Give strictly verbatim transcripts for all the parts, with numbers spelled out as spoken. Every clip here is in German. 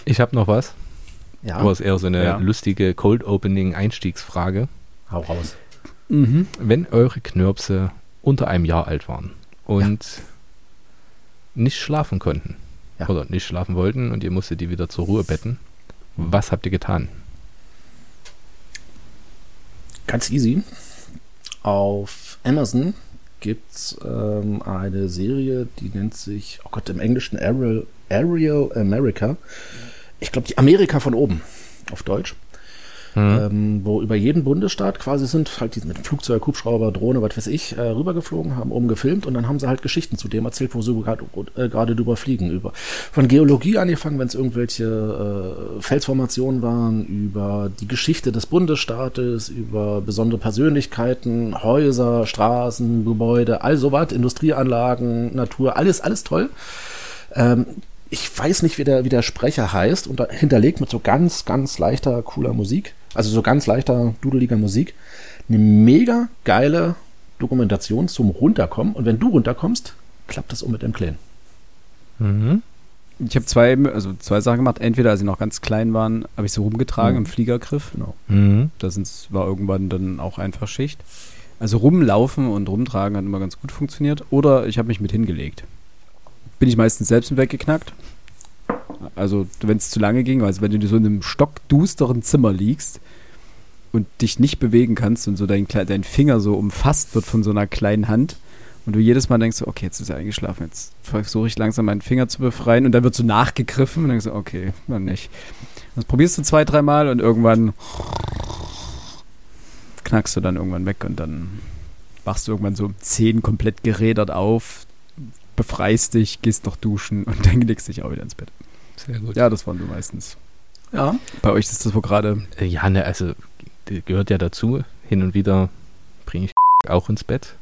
Ich habe noch was. Ja. Aber es ist eher so eine Ja. lustige Cold-Opening-Einstiegsfrage. Hau raus. Mhm. Wenn eure Knirpse unter einem Jahr alt waren und nicht schlafen konnten Ja. oder nicht schlafen wollten und ihr musstet die wieder zur Ruhe betten, was habt ihr getan? Ganz easy. Auf Amazon gibt es ähm, eine Serie, die nennt sich, oh Gott, im Englischen Aerial, Aerial America. Ich glaube, die Amerika von oben, auf Deutsch. Hm. Ähm, wo über jeden Bundesstaat quasi sind, halt die mit Flugzeug, Hubschrauber, Drohne, was weiß ich, äh, rübergeflogen, haben oben gefilmt und dann haben sie halt Geschichten zu dem erzählt, wo sie gerade äh, gerade drüber fliegen. Über von Geologie angefangen, wenn es irgendwelche äh, Felsformationen waren, über die Geschichte des Bundesstaates, über besondere Persönlichkeiten, Häuser, Straßen, Gebäude, all sowas, Industrieanlagen, Natur, alles, alles toll. Ähm, Ich weiß nicht, wie der, wie der Sprecher heißt, und da hinterlegt mit so ganz, ganz leichter, cooler Musik, also so ganz leichter, dudeliger Musik, eine mega geile Dokumentation zum Runterkommen. Und wenn du runterkommst, klappt das um mit dem Kleinen. Mhm. Ich habe zwei, also zwei Sachen gemacht. Entweder, als sie noch ganz klein waren, habe ich sie rumgetragen Mhm. im Fliegergriff. Genau. Mhm. Das ist, war irgendwann dann auch einfach Schicht. Also rumlaufen und rumtragen hat immer ganz gut funktioniert. Oder ich habe mich mit hingelegt. Bin ich meistens selbst weggeknackt. Also wenn es zu lange ging, also wenn du so in einem stockdusteren Zimmer liegst und dich nicht bewegen kannst und so dein, Kle- dein Finger so umfasst wird von so einer kleinen Hand und du jedes Mal denkst, so, okay, jetzt ist er eingeschlafen, jetzt versuche ich langsam meinen Finger zu befreien und dann wird so nachgegriffen und dann denkst du, okay, dann nicht. Das probierst du zwei, dreimal und irgendwann knackst du dann irgendwann weg und dann wachst du irgendwann so um zehn komplett gerädert auf, befreist dich, gehst noch duschen und dann legst dich auch wieder ins Bett. Sehr gut. Ja, das waren wir meistens. Ja. Bei euch ist das wohl gerade. Äh, Ja, ne, also die gehört ja dazu. Hin und wieder bringe ich auch ins Bett.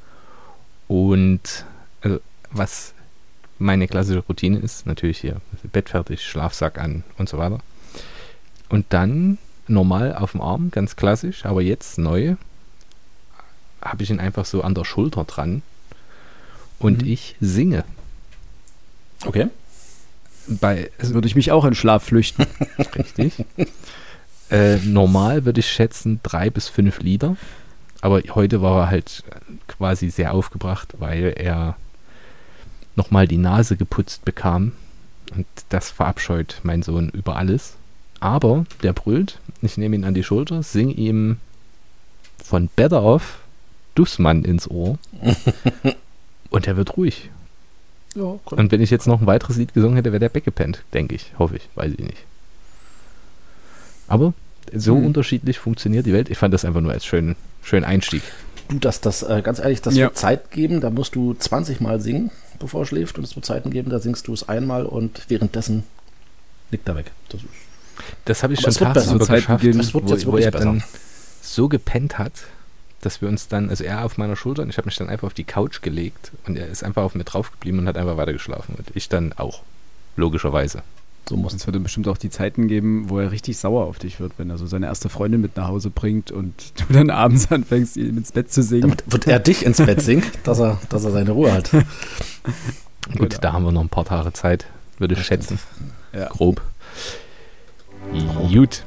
Und also, was meine klassische Routine ist, natürlich hier Bett fertig, Schlafsack an und so weiter. Und dann normal auf dem Arm, ganz klassisch, aber jetzt neu, habe ich ihn einfach so an der Schulter dran und Mhm. ich singe. Okay. Bei, also, Würde ich mich auch in Schlaf flüchten. richtig. Äh, normal würde ich schätzen drei bis fünf Lieder. Aber heute war er halt quasi sehr aufgebracht, weil er nochmal die Nase geputzt bekam. Und das verabscheut mein Sohn über alles. Aber der brüllt. Ich nehme ihn an die Schulter, singe ihm von Better Off Dussmann ins Ohr. Und er wird ruhig. Ja, cool. Und wenn ich jetzt noch ein weiteres Lied gesungen hätte, wäre der weggepennt, denke ich. Hoffe ich, weiß ich nicht. Aber so Hm. unterschiedlich funktioniert die Welt. Ich fand das einfach nur als schönen, schönen Einstieg. Du, das, das, äh, ganz ehrlich, das Ja. wird Zeit geben, da musst du zwanzig Mal singen, bevor er schläft. Und es wird Zeiten geben, da singst du es einmal und währenddessen liegt er weg. Das ist, Das habe ich Aber schon es wird besser. tagsüber So Zeiten geschafft, geben, es wird wo, jetzt wo wirklich er dann besser. so gepennt hat, dass wir uns dann, also er auf meiner Schulter und ich habe mich dann einfach auf die Couch gelegt und er ist einfach auf mir drauf geblieben und hat einfach weiter geschlafen. Und ich dann auch, logischerweise. so muss es. Es wird dann bestimmt auch die Zeiten geben, wo er richtig sauer auf dich wird, wenn er so seine erste Freundin mit nach Hause bringt und du dann abends anfängst, ihm ins Bett zu singen. Damit wird er dich ins Bett singt, dass er, dass er seine Ruhe hat. Gut, Genau. da haben wir noch ein paar Tage Zeit, würde ich Das schätzen. Ja. Grob. Gut.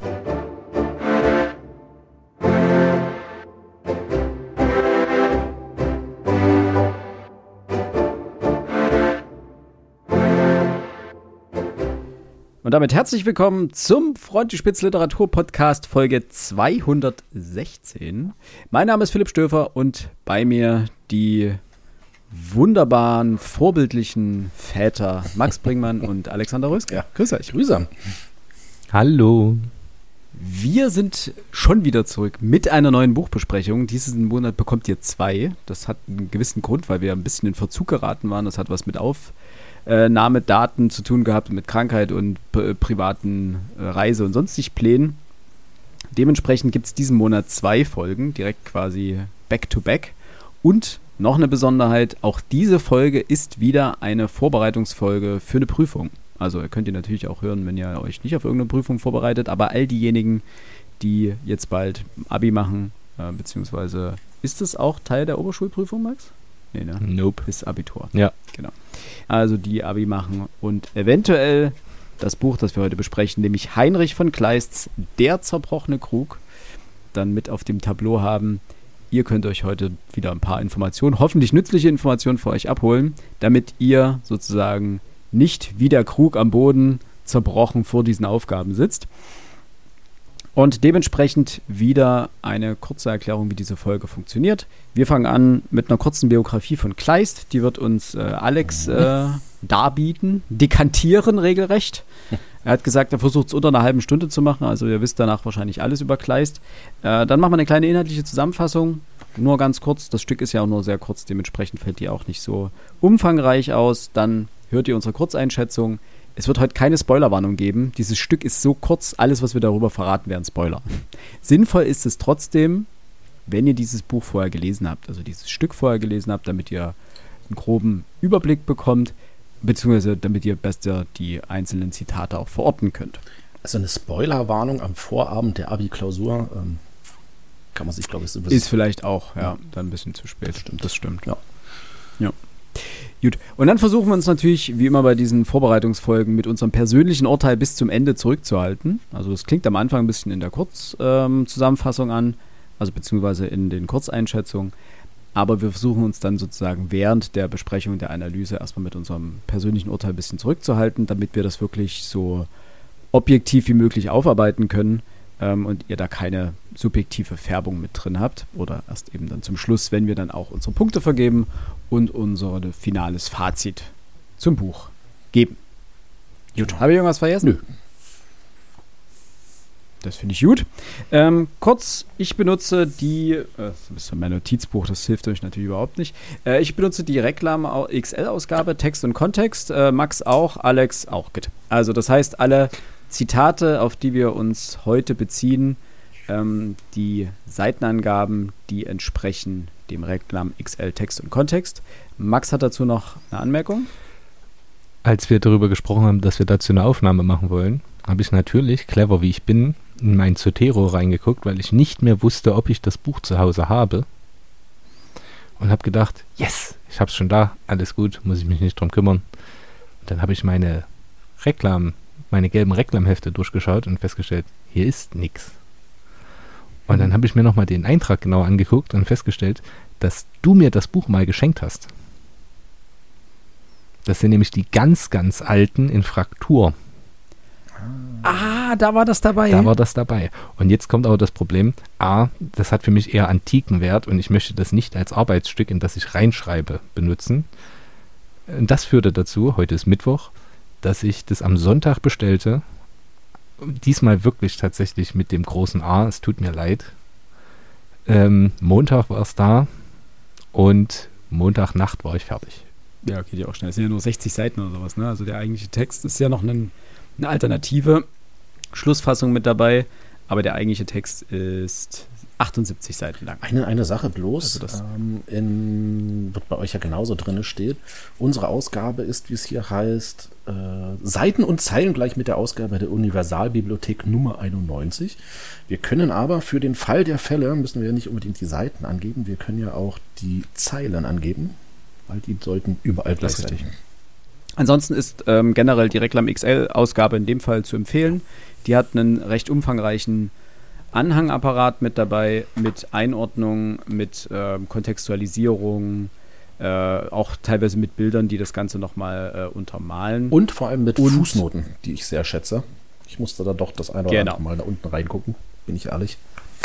Und damit herzlich willkommen zum Frontispitz Literatur Podcast Folge zweihundertsechzehn. Mein Name ist Philipp Stöfer und bei mir die wunderbaren, vorbildlichen Väter Max Bringmann und Alexander Röske. Ja. Grüß euch. Grüße. Hallo. Wir sind schon wieder zurück mit einer neuen Buchbesprechung. Diesen Monat bekommt ihr zwei. Das hat einen gewissen Grund, weil wir ein bisschen in Verzug geraten waren. Das hat was mit Aufnahmedaten zu tun gehabt, mit Krankheit und p- privaten äh, Reise- und sonstig Plänen. Dementsprechend gibt es diesen Monat zwei Folgen, direkt quasi back-to-back. Und noch eine Besonderheit, auch diese Folge ist wieder eine Vorbereitungsfolge für eine Prüfung. Also ihr könnt ihr natürlich auch hören, wenn ihr euch nicht auf irgendeine Prüfung vorbereitet, aber all diejenigen, die jetzt bald Abi machen, äh, beziehungsweise ist es auch Teil der Oberschulprüfung, Max? Nee, ne? Nope. Ist Abitur. Ja. Genau. Also die Abi machen und eventuell das Buch, das wir heute besprechen, nämlich Heinrich von Kleists Der zerbrochene Krug, dann mit auf dem Tableau haben. Ihr könnt euch heute wieder ein paar Informationen, hoffentlich nützliche Informationen für euch abholen, damit ihr sozusagen nicht wie der Krug am Boden zerbrochen vor diesen Aufgaben sitzt. Und dementsprechend wieder eine kurze Erklärung, wie diese Folge funktioniert. Wir fangen an mit einer kurzen Biografie von Kleist. Die wird uns äh, Alex äh, darbieten, dekantieren regelrecht. Er hat gesagt, er versucht es unter einer halben Stunde zu machen. Also ihr wisst danach wahrscheinlich alles über Kleist. Äh, dann machen wir eine kleine inhaltliche Zusammenfassung. Nur ganz kurz. Das Stück ist ja auch nur sehr kurz. Dementsprechend fällt die auch nicht so umfangreich aus. Dann hört ihr unsere Kurzeinschätzung. Es wird heute keine Spoilerwarnung geben. Dieses Stück ist so kurz, alles, was wir darüber verraten, wären Spoiler. Sinnvoll ist es trotzdem, wenn ihr dieses Buch vorher gelesen habt, also dieses Stück vorher gelesen habt, damit ihr einen groben Überblick bekommt, beziehungsweise damit ihr besser die einzelnen Zitate auch verorten könnt. Also eine Spoilerwarnung am Vorabend der Abi-Klausur ähm, kann man sich, glaube ich, so ein bisschen... Ist vielleicht auch, ja, ja, dann ein bisschen zu spät. Das stimmt. Das stimmt. Ja. Ja. Gut, und dann versuchen wir uns natürlich, wie immer bei diesen Vorbereitungsfolgen, mit unserem persönlichen Urteil bis zum Ende zurückzuhalten. Also das klingt am Anfang ein bisschen in der Kurzzusammenfassung ähm, an, also beziehungsweise in den Kurzeinschätzungen. Aber wir versuchen uns dann sozusagen während der Besprechung, der Analyse erstmal mit unserem persönlichen Urteil ein bisschen zurückzuhalten, damit wir das wirklich so objektiv wie möglich aufarbeiten können ähm, und ihr da keine subjektive Färbung mit drin habt. Oder erst eben dann zum Schluss, wenn wir dann auch unsere Punkte vergeben und unser finales Fazit zum Buch geben. Gut, habe ich irgendwas vergessen? Nö. Das finde ich gut. Ähm, kurz, ich benutze die, äh, das ist mein Notizbuch, das hilft euch natürlich überhaupt nicht. Äh, ich benutze die Reklam X L-Ausgabe, Text und Kontext. Äh, Max auch, Alex auch. Gut. Also das heißt, alle Zitate, auf die wir uns heute beziehen, ähm, die Seitenangaben, die entsprechen dem Reklam X L Text und Kontext. Max hat dazu noch eine Anmerkung. Als wir darüber gesprochen haben, dass wir dazu eine Aufnahme machen wollen, habe ich natürlich, clever wie ich bin, in mein Zotero reingeguckt, weil ich nicht mehr wusste, ob ich das Buch zu Hause habe. Und habe gedacht, yes, ich habe es schon da, alles gut, muss ich mich nicht drum kümmern. Und dann habe ich meine Reklam, meine gelben Reklamhefte durchgeschaut und festgestellt, hier ist nichts. Und dann habe ich mir nochmal den Eintrag genau angeguckt und festgestellt, dass du mir das Buch mal geschenkt hast. Das sind nämlich die ganz, ganz alten in Fraktur. Ah, da war das dabei. Da war das dabei. Und jetzt kommt aber das Problem, A, das hat für mich eher antiken Wert und ich möchte das nicht als Arbeitsstück, in das ich reinschreibe, benutzen. Und das führte dazu, heute ist Mittwoch, dass ich das am Sonntag bestellte. Diesmal wirklich tatsächlich mit dem großen A, es tut mir leid. Ähm, Montag war es da und Montagnacht war ich fertig. Ja, geht ja auch schnell. Es sind ja nur sechzig Seiten oder sowas, ne? Also der eigentliche Text ist ja noch ein, eine alternative Schlussfassung mit dabei, aber der eigentliche Text ist achtundsiebzig Seiten lang. Eine, eine Sache bloß, also das ähm, in, wird bei euch ja genauso drin steht. Unsere Ausgabe ist, wie es hier heißt, äh, Seiten und Zeilen gleich mit der Ausgabe der Universalbibliothek Nummer einundneunzig. Wir können aber für den Fall der Fälle, müssen wir ja nicht unbedingt die Seiten angeben, wir können ja auch die Zeilen angeben, weil die sollten überall gleich das ist sein. richtig. Ansonsten ist ähm, generell die Reklam X L-Ausgabe in dem Fall zu empfehlen. Die hat einen recht umfangreichen Anhangapparat mit dabei, mit Einordnung, mit ähm, Kontextualisierung, äh, auch teilweise mit Bildern, die das Ganze nochmal äh, untermalen. Und vor allem mit Und Fußnoten, die ich sehr schätze. Ich musste da doch das eine oder genau. andere Mal da unten reingucken, bin ich ehrlich.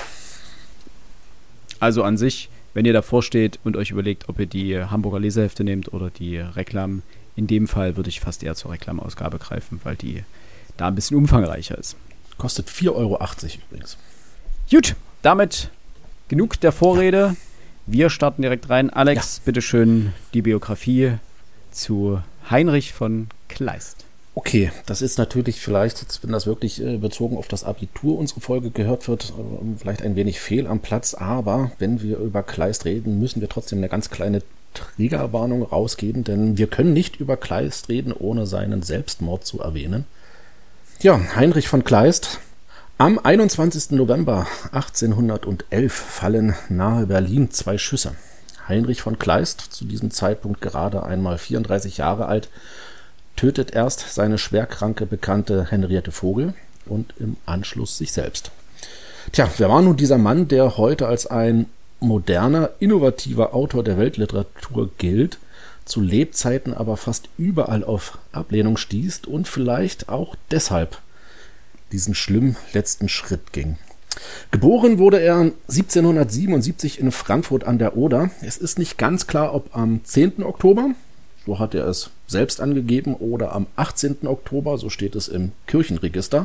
Also an sich, wenn ihr davor steht und euch überlegt, ob ihr die Hamburger Lesehefte nehmt oder die Reklam, in dem Fall würde ich fast eher zur Reklamausgabe greifen, weil die da ein bisschen umfangreicher ist. Kostet vier Euro achtzig übrigens. Gut, damit genug der Vorrede. Wir starten direkt rein. Alex, ja. Bitteschön die Biografie zu Heinrich von Kleist. Okay, das ist natürlich vielleicht, jetzt, wenn das wirklich äh, bezogen auf das Abitur unsere Folge gehört wird, äh, vielleicht ein wenig fehl am Platz, aber wenn wir über Kleist reden, müssen wir trotzdem eine ganz kleine Triggerwarnung rausgeben, denn wir können nicht über Kleist reden, ohne seinen Selbstmord zu erwähnen. Ja, Heinrich von Kleist. Am einundzwanzigsten November achtzehnhundertelf fallen nahe Berlin zwei Schüsse. Heinrich von Kleist, zu diesem Zeitpunkt gerade einmal vierunddreißig Jahre alt, tötet erst seine schwerkranke Bekannte Henriette Vogel und im Anschluss sich selbst. Tja, wer war nun dieser Mann, der heute als ein moderner, innovativer Autor der Weltliteratur gilt, zu Lebzeiten aber fast überall auf Ablehnung stieß und vielleicht auch deshalb diesen schlimmen letzten Schritt ging? Geboren wurde er siebzehnhundertsiebenundsiebzig in Frankfurt an der Oder. Es ist nicht ganz klar, ob am zehnten Oktober, so hat er es selbst angegeben, oder am achtzehnten Oktober, so steht es im Kirchenregister.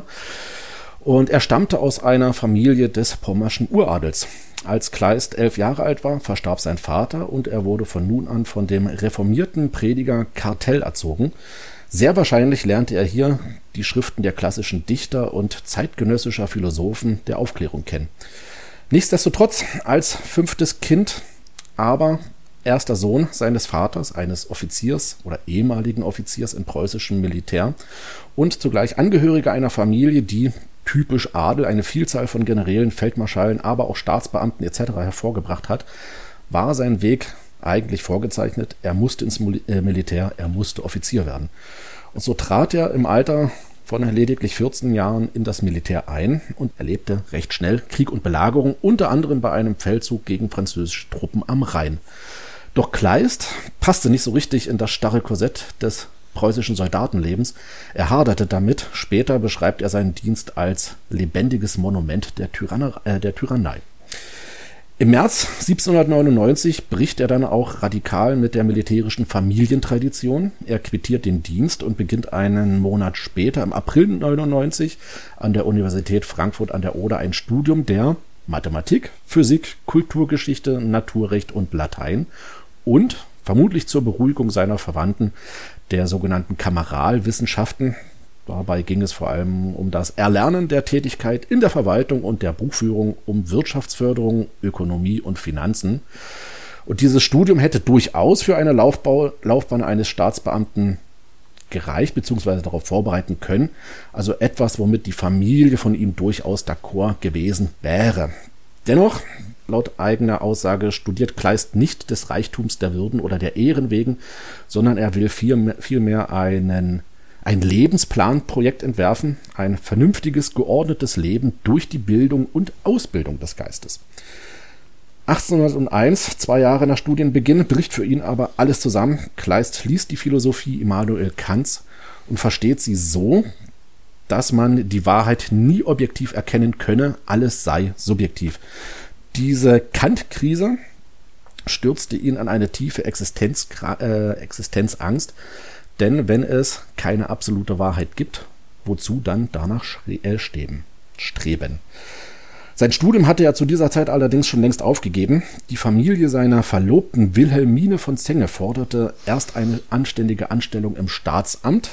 Und er stammte aus einer Familie des pommerschen Uradels. Als Kleist elf Jahre alt war, verstarb sein Vater und er wurde von nun an von dem reformierten Prediger Kartell erzogen. Sehr wahrscheinlich lernte er hier die Schriften der klassischen Dichter und zeitgenössischer Philosophen der Aufklärung kennen. Nichtsdestotrotz als fünftes Kind, aber erster Sohn seines Vaters, eines Offiziers oder ehemaligen Offiziers im preußischen Militär und zugleich Angehöriger einer Familie, die typisch Adel eine Vielzahl von Generälen, Feldmarschallen, aber auch Staatsbeamten et cetera hervorgebracht hat, war sein Weg eigentlich vorgezeichnet. Er musste ins Militär, er musste Offizier werden. Und so trat er im Alter von lediglich vierzehn Jahren in das Militär ein und erlebte recht schnell Krieg und Belagerung, unter anderem bei einem Feldzug gegen französische Truppen am Rhein. Doch Kleist passte nicht so richtig in das starre Korsett des preußischen Soldatenlebens. Er haderte damit. Später beschreibt er seinen Dienst als lebendiges Monument der, Tyranne, äh, der Tyrannei. Im März siebzehnhundertneunundneunzig bricht er dann auch radikal mit der militärischen Familientradition. Er quittiert den Dienst und beginnt einen Monat später, im April neunundneunzig, an der Universität Frankfurt an der Oder ein Studium der Mathematik, Physik, Kulturgeschichte, Naturrecht und Latein und, vermutlich zur Beruhigung seiner Verwandten, der sogenannten Kameralwissenschaften. Dabei ging es vor allem um das Erlernen der Tätigkeit in der Verwaltung und der Buchführung, um Wirtschaftsförderung, Ökonomie und Finanzen. Und dieses Studium hätte durchaus für eine Laufbau, Laufbahn eines Staatsbeamten gereicht, beziehungsweise darauf vorbereiten können. Also etwas, womit die Familie von ihm durchaus d'accord gewesen wäre. Dennoch, laut eigener Aussage, studiert Kleist nicht des Reichtums, der Würden oder der Ehren wegen, sondern er will vielmehr einen ein Lebensplanprojekt entwerfen, ein vernünftiges, geordnetes Leben durch die Bildung und Ausbildung des Geistes. achtzehnhunderteins, zwei Jahre nach Studienbeginn, bricht für ihn aber alles zusammen. Kleist liest die Philosophie Immanuel Kants und versteht sie so, dass man die Wahrheit nie objektiv erkennen könne, alles sei subjektiv. Diese Kant-Krise stürzte ihn an eine tiefe Existenz, äh, Existenzangst, denn wenn es keine absolute Wahrheit gibt, wozu dann danach streben? streben? Sein Studium hatte er zu dieser Zeit allerdings schon längst aufgegeben. Die Familie seiner Verlobten Wilhelmine von Zenge forderte erst eine anständige Anstellung im Staatsamt,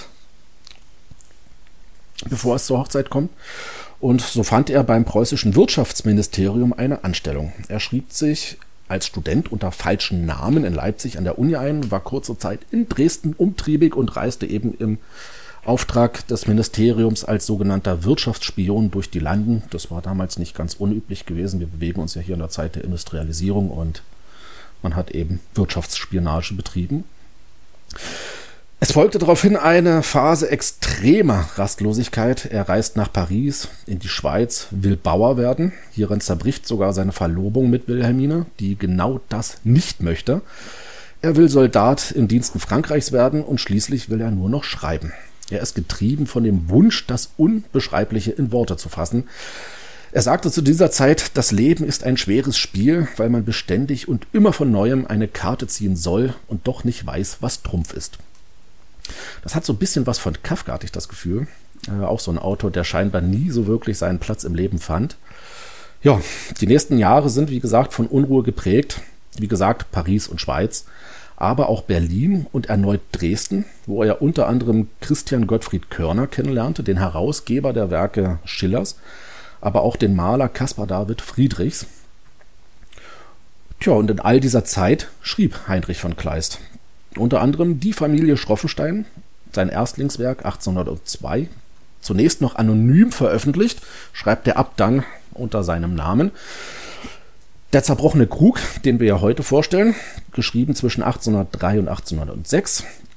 bevor es zur Hochzeit kommt. Und so fand er beim preußischen Wirtschaftsministerium eine Anstellung. Er schrieb sich als Student unter falschen Namen in Leipzig an der Uni ein, war kurze Zeit in Dresden umtriebig und reiste eben im Auftrag des Ministeriums als sogenannter Wirtschaftsspion durch die Landen. Das war damals nicht ganz unüblich gewesen. Wir bewegen uns ja hier in der Zeit der Industrialisierung und man hat eben Wirtschaftsspionage betrieben. Es folgte daraufhin eine Phase extremer Rastlosigkeit. Er reist nach Paris, in die Schweiz, will Bauer werden. Hierin zerbricht sogar seine Verlobung mit Wilhelmine, die genau das nicht möchte. Er will Soldat im Diensten Frankreichs werden und schließlich will er nur noch schreiben. Er ist getrieben von dem Wunsch, das Unbeschreibliche in Worte zu fassen. Er sagte zu dieser Zeit, das Leben ist ein schweres Spiel, weil man beständig und immer von Neuem eine Karte ziehen soll und doch nicht weiß, was Trumpf ist. Das hat so ein bisschen was von Kafka, hatte ich das Gefühl. Äh, auch so ein Autor, der scheinbar nie so wirklich seinen Platz im Leben fand. Ja, die nächsten Jahre sind, wie gesagt, von Unruhe geprägt. Wie gesagt, Paris und Schweiz, aber auch Berlin und erneut Dresden, wo er unter anderem Christian Gottfried Körner kennenlernte, den Herausgeber der Werke Schillers, aber auch den Maler Caspar David Friedrichs. Tja, und in all dieser Zeit schrieb Heinrich von Kleist. Unter anderem Die Familie Schroffenstein, sein Erstlingswerk achtzehnhundertzwei, zunächst noch anonym veröffentlicht, schreibt er ab dann unter seinem Namen. Der zerbrochene Krug, den wir ja heute vorstellen, geschrieben zwischen achtzehnhundertdrei und achtzehnhundertsechs,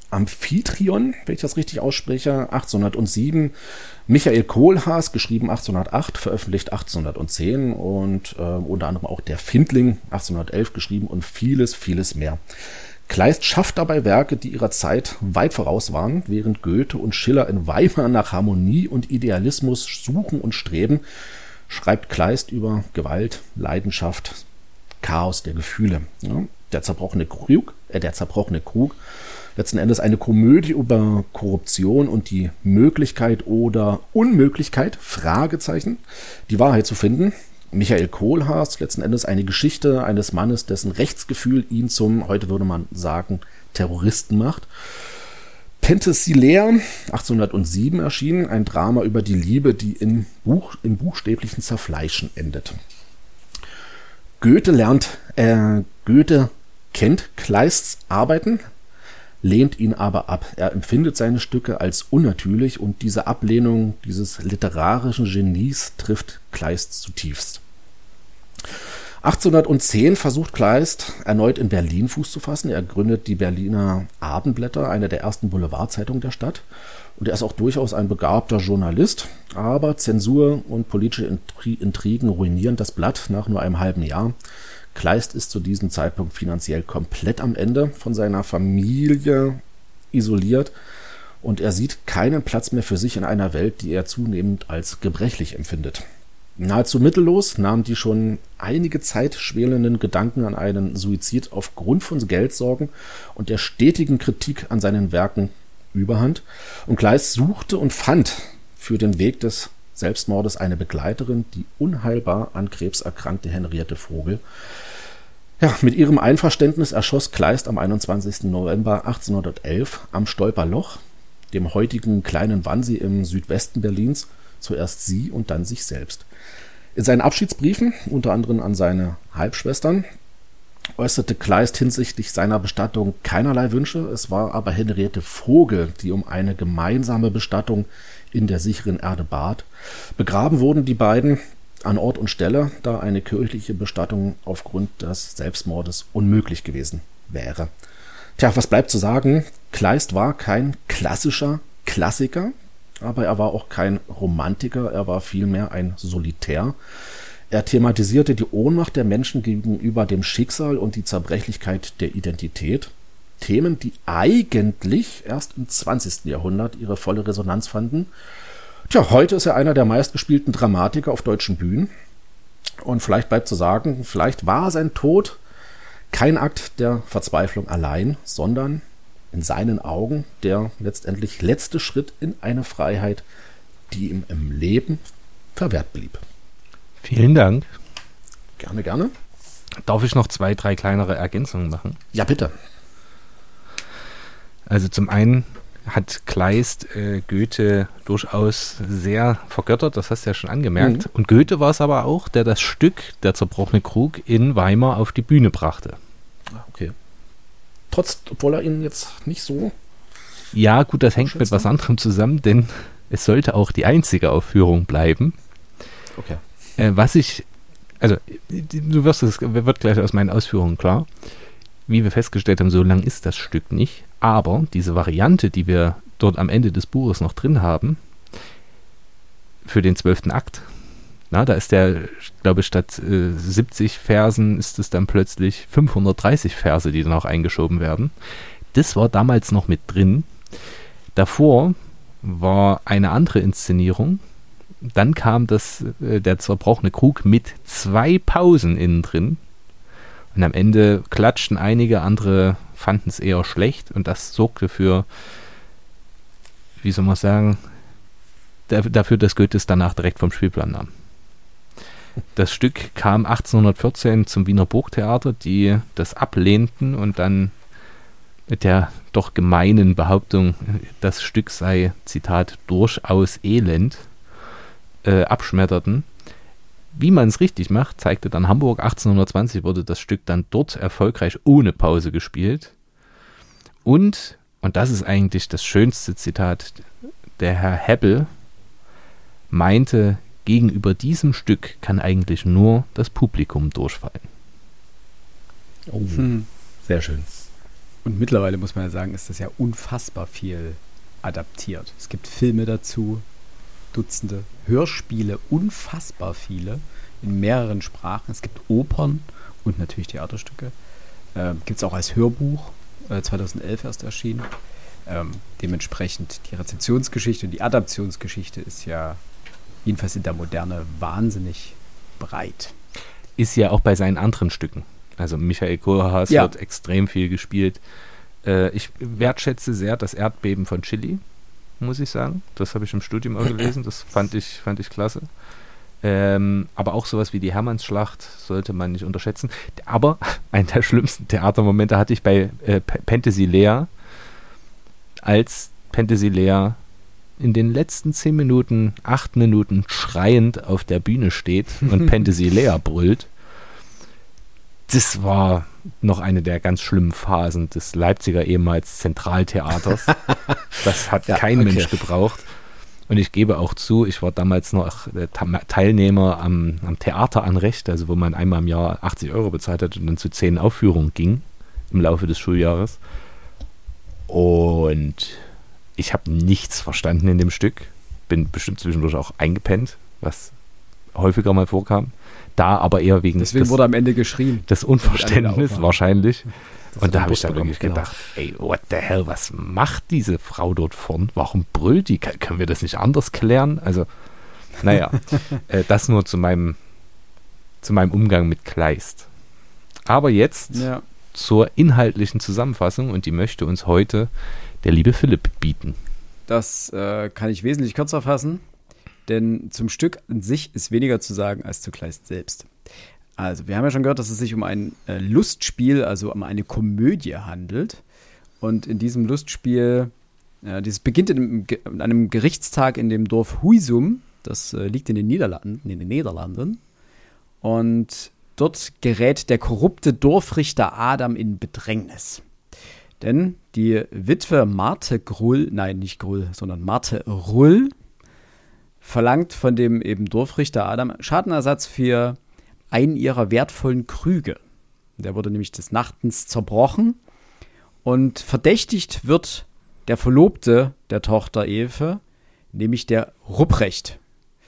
Amphitryon, wenn ich das richtig ausspreche, achtzehnhundertsieben. Michael Kohlhaas, geschrieben achtzehnhundertacht, veröffentlicht achtzehnhundertzehn und äh, unter anderem auch Der Findling, achtzehnhundertelf geschrieben und vieles, vieles mehr. Kleist schafft dabei Werke, die ihrer Zeit weit voraus waren, während Goethe und Schiller in Weimar nach Harmonie und Idealismus suchen und streben, schreibt Kleist über Gewalt, Leidenschaft, Chaos der Gefühle. Ja, der zerbrochene Krug, äh, der zerbrochene Krug, letzten Endes eine Komödie über Korruption und die Möglichkeit oder Unmöglichkeit, Fragezeichen, die Wahrheit zu finden. Michael Kohlhaas, letzten Endes eine Geschichte eines Mannes, dessen Rechtsgefühl ihn zum, heute würde man sagen, Terroristen macht. Penthesilea, achtzehnhundertsieben erschienen, ein Drama über die Liebe, die in Buch, im buchstäblichen Zerfleischen endet. Goethe lernt, äh, Goethe kennt Kleists Arbeiten, lehnt ihn aber ab. Er empfindet seine Stücke als unnatürlich und diese Ablehnung dieses literarischen Genies trifft Kleist zutiefst. achtzehnhundertzehn versucht Kleist erneut in Berlin Fuß zu fassen. Er gründet die Berliner Abendblätter, eine der ersten Boulevardzeitungen der Stadt. Und er ist auch durchaus ein begabter Journalist, aber Zensur und politische Intri- Intrigen ruinieren das Blatt nach nur einem halben Jahr. Kleist ist zu diesem Zeitpunkt finanziell komplett am Ende, von seiner Familie isoliert und er sieht keinen Platz mehr für sich in einer Welt, die er zunehmend als gebrechlich empfindet. Nahezu mittellos nahmen die schon einige Zeit schwelenden Gedanken an einen Suizid aufgrund von Geldsorgen und der stetigen Kritik an seinen Werken überhand und Kleist suchte und fand für den Weg des Selbstmordes eine Begleiterin, die unheilbar an Krebs erkrankte Henriette Vogel. Ja, mit ihrem Einverständnis erschoss Kleist am einundzwanzigsten November achtzehnhundertelf am Stolperloch, dem heutigen kleinen Wannsee im Südwesten Berlins, zuerst sie und dann sich selbst. In seinen Abschiedsbriefen, unter anderem an seine Halbschwestern, äußerte Kleist hinsichtlich seiner Bestattung keinerlei Wünsche. Es war aber Henriette Vogel, die um eine gemeinsame Bestattung in der sicheren Erde bat. Begraben wurden die beiden an Ort und Stelle, da eine kirchliche Bestattung aufgrund des Selbstmordes unmöglich gewesen wäre. Tja, was bleibt zu sagen? Kleist war kein klassischer Klassiker, aber er war auch kein Romantiker, er war vielmehr ein Solitär. Er thematisierte die Ohnmacht der Menschen gegenüber dem Schicksal und die Zerbrechlichkeit der Identität. Themen, die eigentlich erst im zwanzigsten Jahrhundert ihre volle Resonanz fanden. Tja, heute ist er einer der meistgespielten Dramatiker auf deutschen Bühnen. Und vielleicht bleibt zu sagen, vielleicht war sein Tod kein Akt der Verzweiflung allein, sondern in seinen Augen der letztendlich letzte Schritt in eine Freiheit, die ihm im Leben verwehrt blieb. Vielen Dank. Gerne, gerne. Darf ich noch zwei, drei kleinere Ergänzungen machen? Ja, bitte. Also zum einen hat Kleist äh, Goethe durchaus sehr vergöttert, das hast du ja schon angemerkt. Mhm. Und Goethe war es aber auch, der das Stück Der zerbrochene Krug in Weimar auf die Bühne brachte. Okay. Trotz, obwohl er ihn jetzt nicht so... Ja, gut, das hängt mit was anderem zusammen, denn es sollte auch die einzige Aufführung bleiben. Okay. Äh, was ich, also du wirst es, wird gleich aus meinen Ausführungen klar, wie wir festgestellt haben, so lang ist das Stück nicht, aber diese Variante, die wir dort am Ende des Buches noch drin haben, für den zwölften Akt, na, da ist der, glaube ich, statt äh, siebzig Versen ist es dann plötzlich fünfhundertdreißig Verse, die dann auch eingeschoben werden. Das war damals noch mit drin. Davor war eine andere Inszenierung. Dann kam das, äh, der zerbrochene Krug mit zwei Pausen innen drin. Und am Ende klatschten einige, andere fanden es eher schlecht. Und das sorgte für, wie soll man sagen, der, dafür, dass Goethe es danach direkt vom Spielplan nahm. Das Stück kam achtzehnhundertvierzehn zum Wiener Burgtheater, die das ablehnten und dann mit der doch gemeinen Behauptung, das Stück sei, Zitat, durchaus elend, äh, abschmetterten. Wie man es richtig macht, zeigte dann Hamburg. achtzehnhundertzwanzig wurde das Stück dann dort erfolgreich ohne Pause gespielt. Und, und das ist eigentlich das schönste Zitat, der Herr Hebbel meinte, gegenüber diesem Stück kann eigentlich nur das Publikum durchfallen. Oh, hm. Sehr schön. Und mittlerweile muss man ja sagen, ist das ja unfassbar viel adaptiert. Es gibt Filme dazu, Dutzende, Hörspiele, unfassbar viele, in mehreren Sprachen. Es gibt Opern und natürlich Theaterstücke. Ähm, gibt es auch als Hörbuch, äh, zweitausendelf erst erschienen. Ähm, dementsprechend die Rezeptionsgeschichte und die Adaptionsgeschichte ist ja jedenfalls in der Moderne wahnsinnig breit. Ist ja auch bei seinen anderen Stücken. Also Michael Kohlhaas Ja. wird extrem viel gespielt. Äh, ich wertschätze sehr das Erdbeben von Chile, muss ich sagen. Das habe ich im Studium auch gelesen. Das fand ich, fand ich klasse. Ähm, aber auch sowas wie die Hermannsschlacht sollte man nicht unterschätzen. Aber einen der schlimmsten Theatermomente hatte ich bei äh, P- Penthesilea, als Penthesilea in den letzten zehn Minuten, acht Minuten schreiend auf der Bühne steht und Penthesilea brüllt. Das war noch eine der ganz schlimmen Phasen des Leipziger ehemals Zentraltheaters. Das hat Ja, kein okay. Mensch gebraucht. Und ich gebe auch zu, ich war damals noch äh, Ta- Teilnehmer am, am Theateranrecht, also wo man einmal im Jahr achtzig Euro bezahlt hat und dann zu zehn Aufführungen ging im Laufe des Schuljahres. Und ich habe nichts verstanden in dem Stück. Bin bestimmt zwischendurch auch eingepennt, was häufiger mal vorkam. Da aber eher wegen Deswegen des, wurde am Ende geschrien. des Unverständnisses aufwachen. wahrscheinlich. Das Und da hat habe den ich dann Bus wirklich bekommen, gedacht, ey, what the hell, was macht diese Frau dort vorn? Warum brüllt die? Kann, können wir das nicht anders klären? Also, naja, äh, das nur zu meinem, zu meinem Umgang mit Kleist. Aber jetzt Ja. zur inhaltlichen Zusammenfassung und die möchte uns heute der liebe Philipp bieten. Das äh, kann ich wesentlich kürzer fassen, denn zum Stück an sich ist weniger zu sagen als zu Kleist selbst. Also, wir haben ja schon gehört, dass es sich um ein äh, Lustspiel, also um eine Komödie handelt. Und in diesem Lustspiel, äh, dieses beginnt in einem, Ge- an einem Gerichtstag in dem Dorf Huisum, das äh, liegt in den Niederlanden, in den Niederlanden. Und dort gerät der korrupte Dorfrichter Adam in Bedrängnis. Denn die Witwe Marthe Grull, nein, nicht Grull, sondern Marthe Rull, verlangt von dem eben Dorfrichter Adam Schadenersatz für einen ihrer wertvollen Krüge. Der wurde nämlich des Nachtens zerbrochen und verdächtigt wird der Verlobte der Tochter Efe, nämlich der Rupprecht.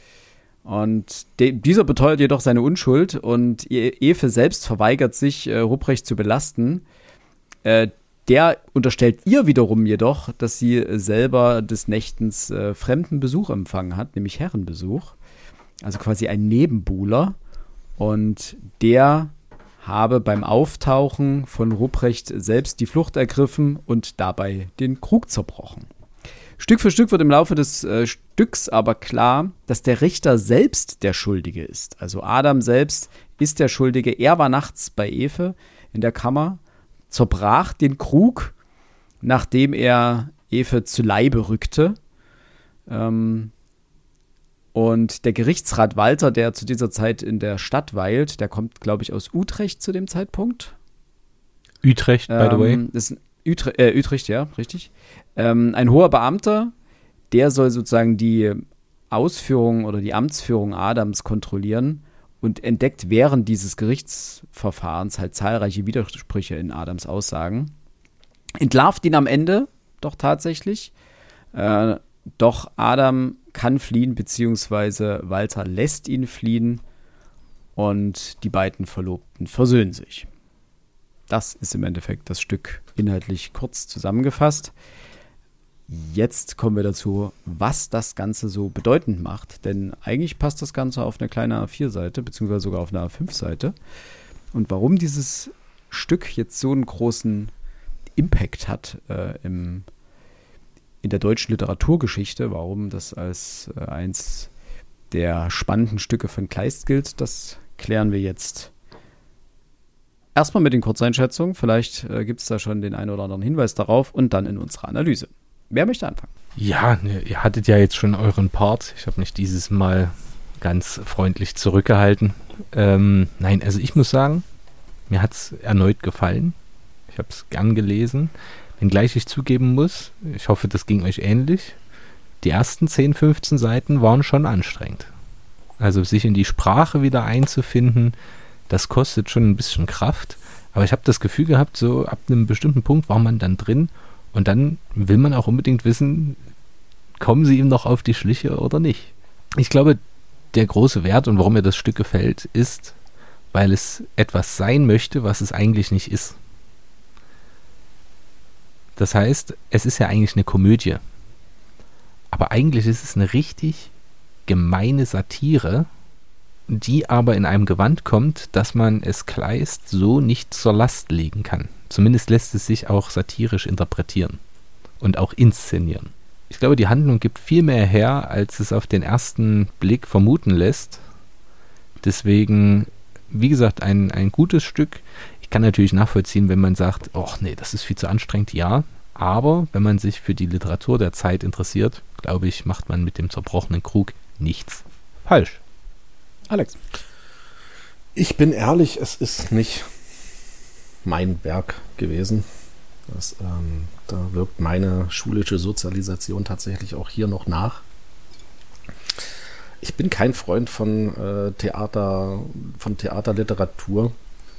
Und de- dieser beteuert jedoch seine Unschuld und E- Efe selbst verweigert sich, äh, Rupprecht zu belasten. Äh, der unterstellt ihr wiederum jedoch, dass sie selber des Nächtens äh, fremden Besuch empfangen hat, nämlich Herrenbesuch. Also quasi ein Nebenbuhler. Und der habe beim Auftauchen von Rupprecht selbst die Flucht ergriffen und dabei den Krug zerbrochen. Stück für Stück wird im Laufe des äh, Stücks aber klar, dass der Richter selbst der Schuldige ist. Also Adam selbst ist der Schuldige. Er war nachts bei Efe in der Kammer, zerbrach den Krug, nachdem er Efe zu Leibe rückte. Ähm, und der Gerichtsrat Walter, der zu dieser Zeit in der Stadt weilt, der kommt, glaube ich, aus Utrecht zu dem Zeitpunkt. Utrecht, by the way. Ähm, das ist Utre äh, Utrecht, ja, richtig. Ähm, ein hoher Beamter, der soll sozusagen die Ausführung oder die Amtsführung Adams kontrollieren und entdeckt während dieses Gerichtsverfahrens halt zahlreiche Widersprüche in Adams Aussagen. Entlarvt ihn am Ende doch tatsächlich. Äh, doch Adam kann fliehen, beziehungsweise Walter lässt ihn fliehen und die beiden Verlobten versöhnen sich. Das ist im Endeffekt das Stück inhaltlich kurz zusammengefasst. Jetzt kommen wir dazu, was das Ganze so bedeutend macht. Denn eigentlich passt das Ganze auf eine kleine A vier Seite, beziehungsweise sogar auf eine A fünf Seite. Und warum dieses Stück jetzt so einen großen Impact hat äh, im, in der deutschen Literaturgeschichte, warum das als äh, eins der spannenden Stücke von Kleist gilt, das klären wir jetzt erstmal mit den Kurzeinschätzungen. Vielleicht äh, gibt es da schon den einen oder anderen Hinweis darauf und dann in unserer Analyse. Wer möchte anfangen? Ja, ne, ihr hattet ja jetzt schon euren Part. Ich habe mich dieses Mal ganz freundlich zurückgehalten. Ähm, nein, also ich muss sagen, mir hat es erneut gefallen. Ich habe es gern gelesen. Wenngleich ich zugeben muss, ich hoffe, das ging euch ähnlich. Die ersten zehn, fünfzehn Seiten waren schon anstrengend. Also sich in die Sprache wieder einzufinden, das kostet schon ein bisschen Kraft. Aber ich habe das Gefühl gehabt, so ab einem bestimmten Punkt war man dann drin und dann will man auch unbedingt wissen, kommen sie ihm noch auf die Schliche oder nicht. Ich glaube, der große Wert und warum mir das Stück gefällt, ist, weil es etwas sein möchte, was es eigentlich nicht ist. Das heißt, es ist ja eigentlich eine Komödie. Aber eigentlich ist es eine richtig gemeine Satire, die aber in einem Gewand kommt, dass man es Kleist so nicht zur Last legen kann. Zumindest lässt es sich auch satirisch interpretieren und auch inszenieren. Ich glaube, die Handlung gibt viel mehr her, als es auf den ersten Blick vermuten lässt. Deswegen, wie gesagt, ein, ein gutes Stück. Ich kann natürlich nachvollziehen, wenn man sagt, ach nee, das ist viel zu anstrengend, ja. Aber wenn man sich für die Literatur der Zeit interessiert, glaube ich, macht man mit dem zerbrochenen Krug nichts falsch. Alex. Ich bin ehrlich, es ist nicht mein Werk gewesen. Das, ähm, da wirkt meine schulische Sozialisation tatsächlich auch hier noch nach. Ich bin kein Freund von äh, Theater, von Theaterliteratur.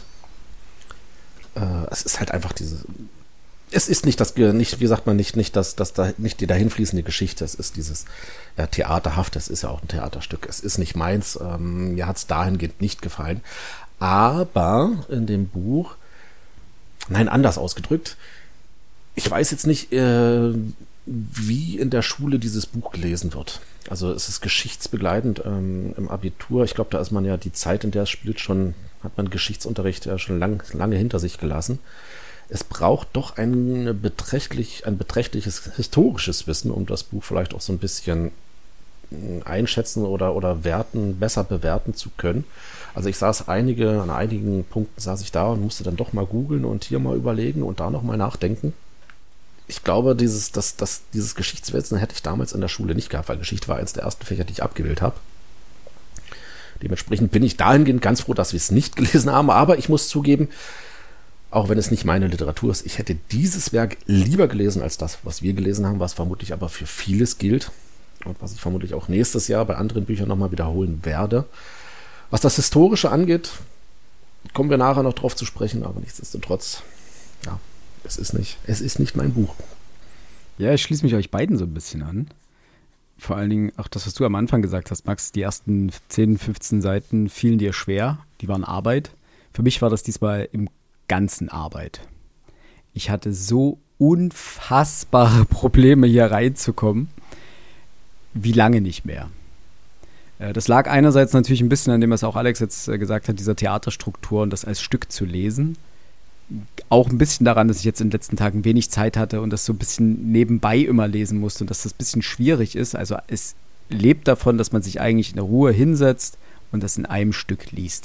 Äh, es ist halt einfach diese. Es ist nicht das, nicht, wie sagt man, nicht, nicht das, das da, nicht die dahinfließende Geschichte. Es ist dieses ja, Theaterhaft. Es ist ja auch ein Theaterstück. Es ist nicht meins. Ähm, mir hat es dahingehend nicht gefallen. Aber in dem Buch, nein, anders ausgedrückt. Ich weiß jetzt nicht, äh, wie in der Schule dieses Buch gelesen wird. Also es ist geschichtsbegleitend ähm, im Abitur. Ich glaube, da ist man ja die Zeit, in der es spielt, schon, hat man Geschichtsunterricht ja schon lang, lange hinter sich gelassen. Es braucht doch ein, beträchtlich, ein beträchtliches historisches Wissen, um das Buch vielleicht auch so ein bisschen einschätzen oder, oder werten, besser bewerten zu können. Also ich saß einige, an einigen Punkten saß ich da und musste dann doch mal googeln und hier mal überlegen und da noch mal nachdenken. Ich glaube, dieses, das, das, dieses Geschichtswissen hätte ich damals in der Schule nicht gehabt, weil Geschichte war eines der ersten Fächer, die ich abgewählt habe. Dementsprechend bin ich dahingehend ganz froh, dass wir es nicht gelesen haben, aber ich muss zugeben, auch wenn es nicht meine Literatur ist, ich hätte dieses Werk lieber gelesen als das, was wir gelesen haben, was vermutlich aber für vieles gilt und was ich vermutlich auch nächstes Jahr bei anderen Büchern nochmal wiederholen werde. Was das Historische angeht, kommen wir nachher noch drauf zu sprechen, aber nichtsdestotrotz, ja, es ist nicht, es ist nicht mein Buch. Ja, ich schließe mich euch beiden so ein bisschen an. Vor allen Dingen auch das, was du am Anfang gesagt hast, Max, die ersten zehn, fünfzehn Seiten fielen dir schwer, die waren Arbeit. Für mich war das diesmal im ganzen Arbeit. Ich hatte so unfassbare Probleme, hier reinzukommen, wie lange nicht mehr. Das lag einerseits natürlich ein bisschen an dem, was auch Alex jetzt gesagt hat, dieser Theaterstruktur und das als Stück zu lesen. Auch ein bisschen daran, dass ich jetzt in den letzten Tagen wenig Zeit hatte und das so ein bisschen nebenbei immer lesen musste und dass das ein bisschen schwierig ist. Also es lebt davon, dass man sich eigentlich in der Ruhe hinsetzt und das in einem Stück liest.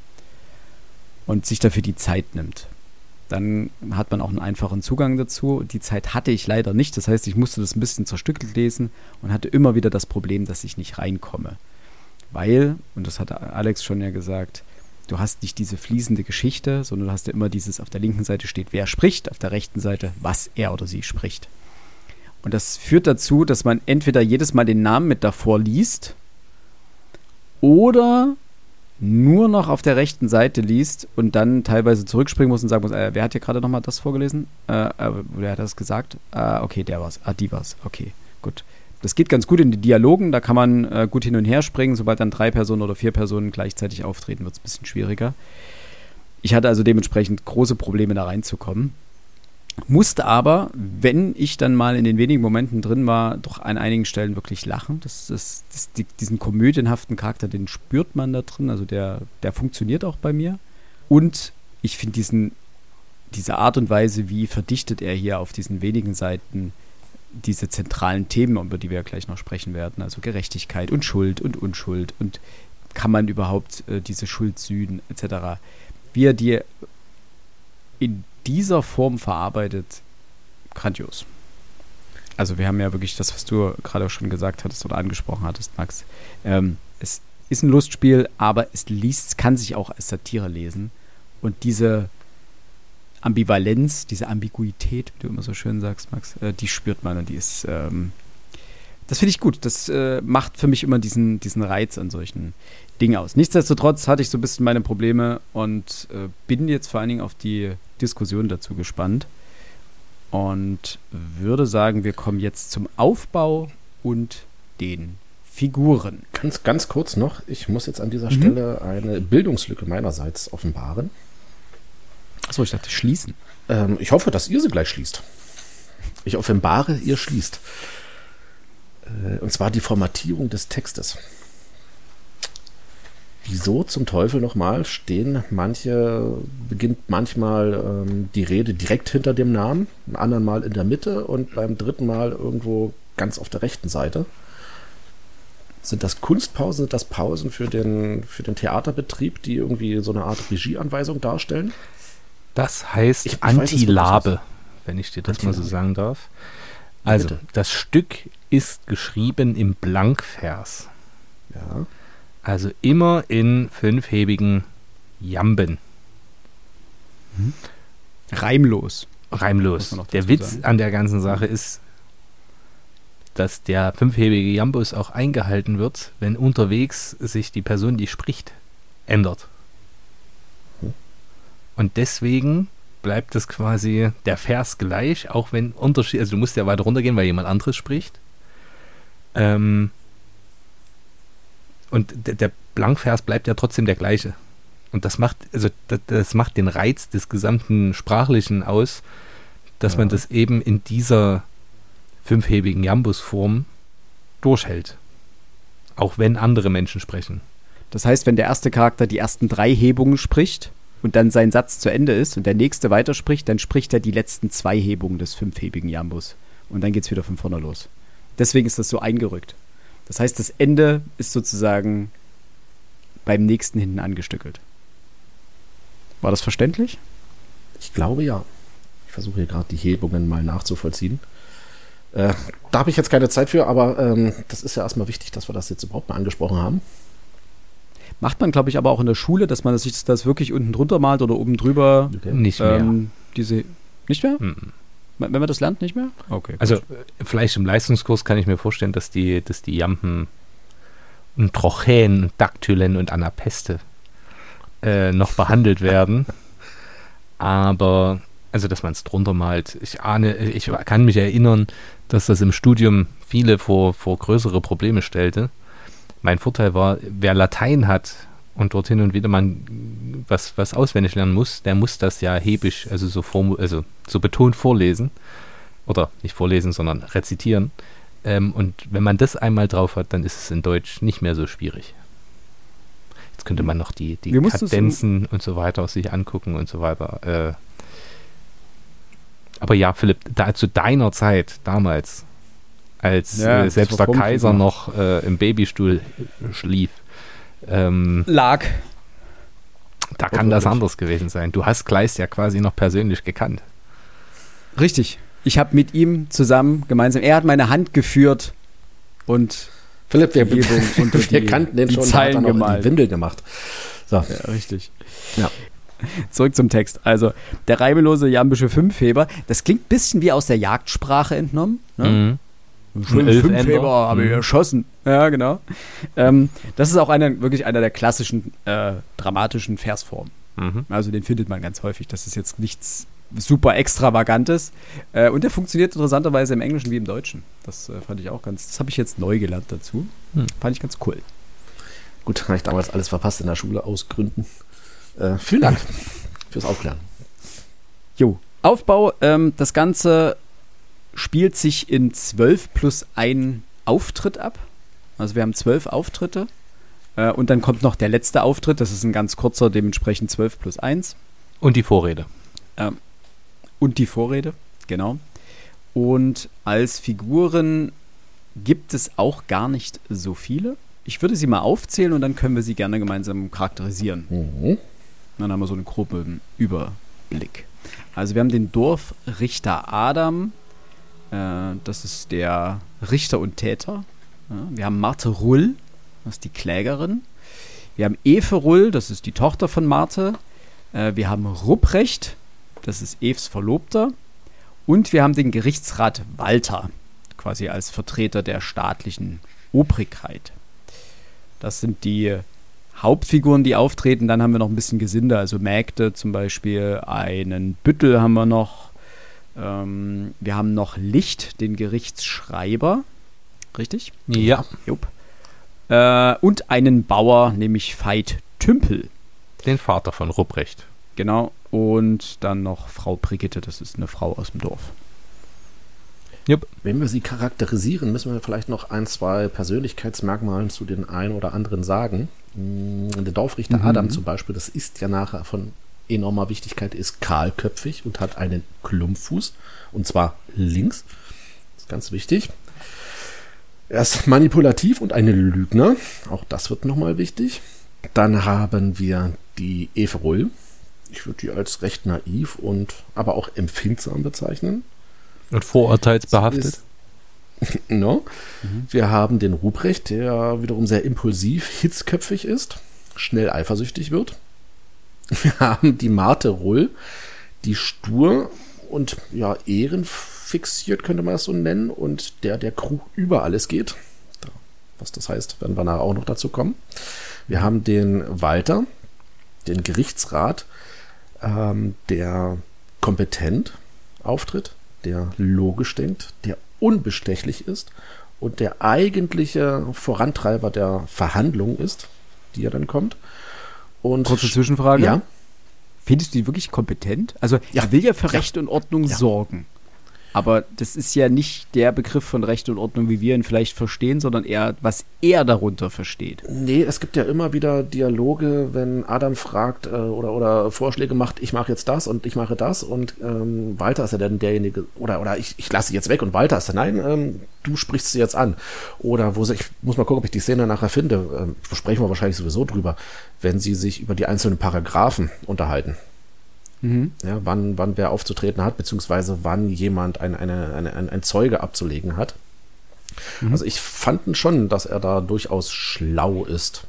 Und sich dafür die Zeit nimmt. Dann hat man auch einen einfachen Zugang dazu. Die Zeit hatte ich leider nicht. Das heißt, ich musste das ein bisschen zerstückelt lesen und hatte immer wieder das Problem, dass ich nicht reinkomme. Weil, und das hat Alex schon ja gesagt, du hast nicht diese fließende Geschichte, sondern du hast ja immer dieses, auf der linken Seite steht, wer spricht, auf der rechten Seite, was er oder sie spricht. Und das führt dazu, dass man entweder jedes Mal den Namen mit davor liest oder nur noch auf der rechten Seite liest und dann teilweise zurückspringen muss und sagen muss, äh, wer hat hier gerade nochmal das vorgelesen? Äh, äh, wer hat das gesagt? Äh, okay, der war's. Ah, die war's. Okay, gut. Das geht ganz gut in die Dialogen, da kann man äh, gut hin und her springen. Sobald dann drei Personen oder vier Personen gleichzeitig auftreten, wird es ein bisschen schwieriger. Ich hatte also dementsprechend große Probleme, da reinzukommen. Musste aber, wenn ich dann mal in den wenigen Momenten drin war, doch an einigen Stellen wirklich lachen. Das, das, das, die, diesen komödienhaften Charakter, den spürt man da drin. Also der, der funktioniert auch bei mir. Und ich finde diesen, diese Art und Weise, wie verdichtet er hier auf diesen wenigen Seiten diese zentralen Themen, über die wir ja gleich noch sprechen werden. Also Gerechtigkeit und Schuld und Unschuld und kann man überhaupt äh, diese Schuld sühnen et cetera. Wie er die in dieser Form verarbeitet, grandios. Also wir haben ja wirklich das, was du gerade auch schon gesagt hattest oder angesprochen hattest, Max. Ähm, es ist ein Lustspiel, aber es liest, kann sich auch als Satire lesen. Und diese Ambivalenz, diese Ambiguität, wie du immer so schön sagst, Max, äh, die spürt man und die ist, ähm, das finde ich gut. Das äh, macht für mich immer diesen, diesen Reiz an solchen Dingen aus. Nichtsdestotrotz hatte ich so ein bisschen meine Probleme und äh, bin jetzt vor allen Dingen auf die Diskussion dazu gespannt und würde sagen, wir kommen jetzt zum Aufbau und den Figuren. Ganz, ganz kurz noch, ich muss jetzt an dieser Mhm. Stelle eine Bildungslücke meinerseits offenbaren. Achso, ich dachte schließen. Ähm, ich hoffe, dass ihr sie gleich schließt. Ich offenbare, ihr schließt. Äh, und zwar die Formatierung des Textes. Wieso zum Teufel nochmal stehen manche, beginnt manchmal ähm, die Rede direkt hinter dem Namen, ein anderen Mal in der Mitte und beim dritten Mal irgendwo ganz auf der rechten Seite. Sind das Kunstpausen, sind das Pausen für den, für den Theaterbetrieb, die irgendwie so eine Art Regieanweisung darstellen? Das heißt Ich- ich weiß es wirklich Antilabe, nicht. wenn ich dir das mal so Antilabe. sagen darf. Also, bitte. das Stück ist geschrieben im Blankvers. Ja. Also immer in fünfhebigen Jamben. Reimlos. Reimlos. Muss man noch Der dazu Witz sagen. an der ganzen Sache ist, dass der fünfhebige Jambus auch eingehalten wird, wenn unterwegs sich die Person, die spricht, ändert. Und deswegen bleibt es quasi der Vers gleich, auch wenn Unterschied, also du musst ja weiter runtergehen, weil jemand anderes spricht. Ähm, und der, der Blankvers bleibt ja trotzdem der gleiche. Und das macht, also das, das macht den Reiz des gesamten Sprachlichen aus, dass Ja. man das eben in dieser fünfhebigen Jambusform durchhält. Auch wenn andere Menschen sprechen. Das heißt, wenn der erste Charakter die ersten drei Hebungen spricht und dann sein Satz zu Ende ist und der nächste weiterspricht, dann spricht er die letzten zwei Hebungen des fünfhebigen Jambus. Und dann geht es wieder von vorne los. Deswegen ist das so eingerückt. Das heißt, das Ende ist sozusagen beim nächsten hinten angestückelt. War das verständlich? Ich glaube ja. Ich versuche hier gerade die Hebungen mal nachzuvollziehen. Äh, da habe ich jetzt keine Zeit für, aber ähm, das ist ja erstmal wichtig, dass wir das jetzt überhaupt mal angesprochen haben. Macht man, glaube ich, aber auch in der Schule, dass man sich das wirklich unten drunter malt oder oben drüber. Okay. Nicht mehr. Ähm, diese, nicht mehr? Mhm. Wenn man das lernt, nicht mehr? Okay. Also äh, vielleicht im Leistungskurs kann ich mir vorstellen, dass die, dass die Jampen und Trochäen und Daktylen und Anapeste äh, noch behandelt werden. Aber, also dass man es drunter malt. Ich ahne, ich kann mich erinnern, dass das im Studium viele vor, vor größere Probleme stellte. Mein Vorteil war, wer Latein hat und dort hin und wieder man was, was auswendig lernen muss, der muss das ja hebisch, also so, formu also so betont vorlesen. Oder nicht vorlesen, sondern rezitieren. Ähm, und wenn man das einmal drauf hat, dann ist es in Deutsch nicht mehr so schwierig. Jetzt könnte man noch die, die Wir mussten es Kadenzen und so weiter sich angucken und so weiter. Äh, aber ja, Philipp, da zu deiner Zeit damals, als Ja, äh, das selbst war der vor dem Kaiser Krieg noch äh, im Babystuhl schlief, ähm, Lag. da kann das wirklich. anders gewesen sein. Du hast Kleist ja quasi noch persönlich gekannt. Richtig. Ich habe mit ihm zusammen gemeinsam, er hat meine Hand geführt und Philipp, wir, Die Hebung unter wir die- kannten den die schon, Zeilen der hat dann auch gemalt. die Windel gemacht. So. ja, richtig. Ja. Zurück zum Text. Also, der reimelose jambische Fünfheber, das klingt ein bisschen wie aus der Jagdsprache entnommen. Ne? Mhm. Schön Ein Fünfheber Elfender. habe ich Mhm. erschossen. Ja, genau. Ähm, das ist auch einer, wirklich einer der klassischen äh, dramatischen Versformen. Mhm. Also den findet man ganz häufig. Das ist jetzt nichts super Extravagantes. Äh, und der funktioniert interessanterweise im Englischen wie im Deutschen. Das äh, fand ich auch ganz, das habe ich jetzt neu gelernt dazu. Hm. Fand ich ganz cool. Gut, habe ich damals alles verpasst in der Schule aus Gründen. Äh, vielen Dank fürs Aufklären. Jo. Aufbau, ähm, das Ganze spielt sich in zwölf plus ein Auftritt ab. Also wir haben zwölf Auftritte. Äh, und dann kommt noch der letzte Auftritt. Das ist ein ganz kurzer, dementsprechend zwölf plus eins. Und die Vorrede. Und die Vorrede, genau. Und als Figuren gibt es auch gar nicht so viele. Ich würde sie mal aufzählen und dann können wir sie gerne gemeinsam charakterisieren. Mhm. Dann haben wir so einen groben Überblick. Also wir haben den Dorfrichter Adam. Äh, das ist der Richter und Täter. Ja, wir haben Marthe Rull, das ist die Klägerin. Wir haben Efe Rull, das ist die Tochter von Marthe. Äh, wir haben Rupprecht, das ist Eves Verlobter. Und wir haben den Gerichtsrat Walter. quasi als Vertreter der staatlichen Obrigkeit. Das sind die Hauptfiguren, die auftreten. Dann haben wir noch ein bisschen Gesinde, also Mägde zum Beispiel, einen Büttel haben wir noch. Ähm, wir haben noch Licht, den Gerichtsschreiber. Richtig? Ja. Jupp. Äh, und einen Bauer, nämlich Veit Tümpel. Den Vater von Rupprecht. Genau. Und dann noch Frau Brigitte, das ist eine Frau aus dem Dorf. Jupp. Wenn wir sie charakterisieren, müssen wir vielleicht noch ein, zwei Persönlichkeitsmerkmale zu den einen oder anderen sagen. Der Dorfrichter Mhm. Adam zum Beispiel, das ist ja nachher von enormer Wichtigkeit, ist kahlköpfig und hat einen Klumpfuß, und zwar links. Das ist ganz wichtig. Er ist manipulativ und ein Lügner. Auch das wird nochmal wichtig. Dann haben wir die Eve Rull. Ich würde die als recht naiv und aber auch empfindsam bezeichnen. Und vorurteilsbehaftet. Ist, no. Mhm. Wir haben den Ruprecht, der wiederum sehr impulsiv, hitzköpfig ist, schnell eifersüchtig wird. Wir haben die Marthe Rull, die stur und ja ehrenfixiert, könnte man das so nennen, und der der Crew über alles geht. Was das heißt, werden wir nachher auch noch dazu kommen. Wir haben den Walter, den Gerichtsrat, ähm, der kompetent auftritt, der logisch denkt, der unbestechlich ist und der eigentliche Vorantreiber der Verhandlung ist, die ja dann kommt. Und kurze Zwischenfrage. Ja. Findest du die wirklich kompetent? Also, Ja. er will ja für Ja. Recht und Ordnung Ja. sorgen. Aber das ist ja nicht der Begriff von Recht und Ordnung, wie wir ihn vielleicht verstehen, sondern eher, was er darunter versteht. Nee, es gibt ja immer wieder Dialoge, wenn Adam fragt äh, oder, oder Vorschläge macht, ich mache jetzt das und ich mache das, und ähm, Walter ist ja dann derjenige, oder, oder ich, ich lasse sie jetzt weg, und Walter ist dann, nein, ähm, du sprichst sie jetzt an. Oder wo sie, ich muss mal gucken, ob ich die Szene nachher finde, ähm, sprechen wir wahrscheinlich sowieso drüber, wenn sie sich über die einzelnen Paragraphen unterhalten. Mhm. Ja, wann, wann wer aufzutreten hat, beziehungsweise wann jemand ein, eine, eine, ein, ein Zeuge abzulegen hat. Mhm. Also ich fand schon, dass er da durchaus schlau ist.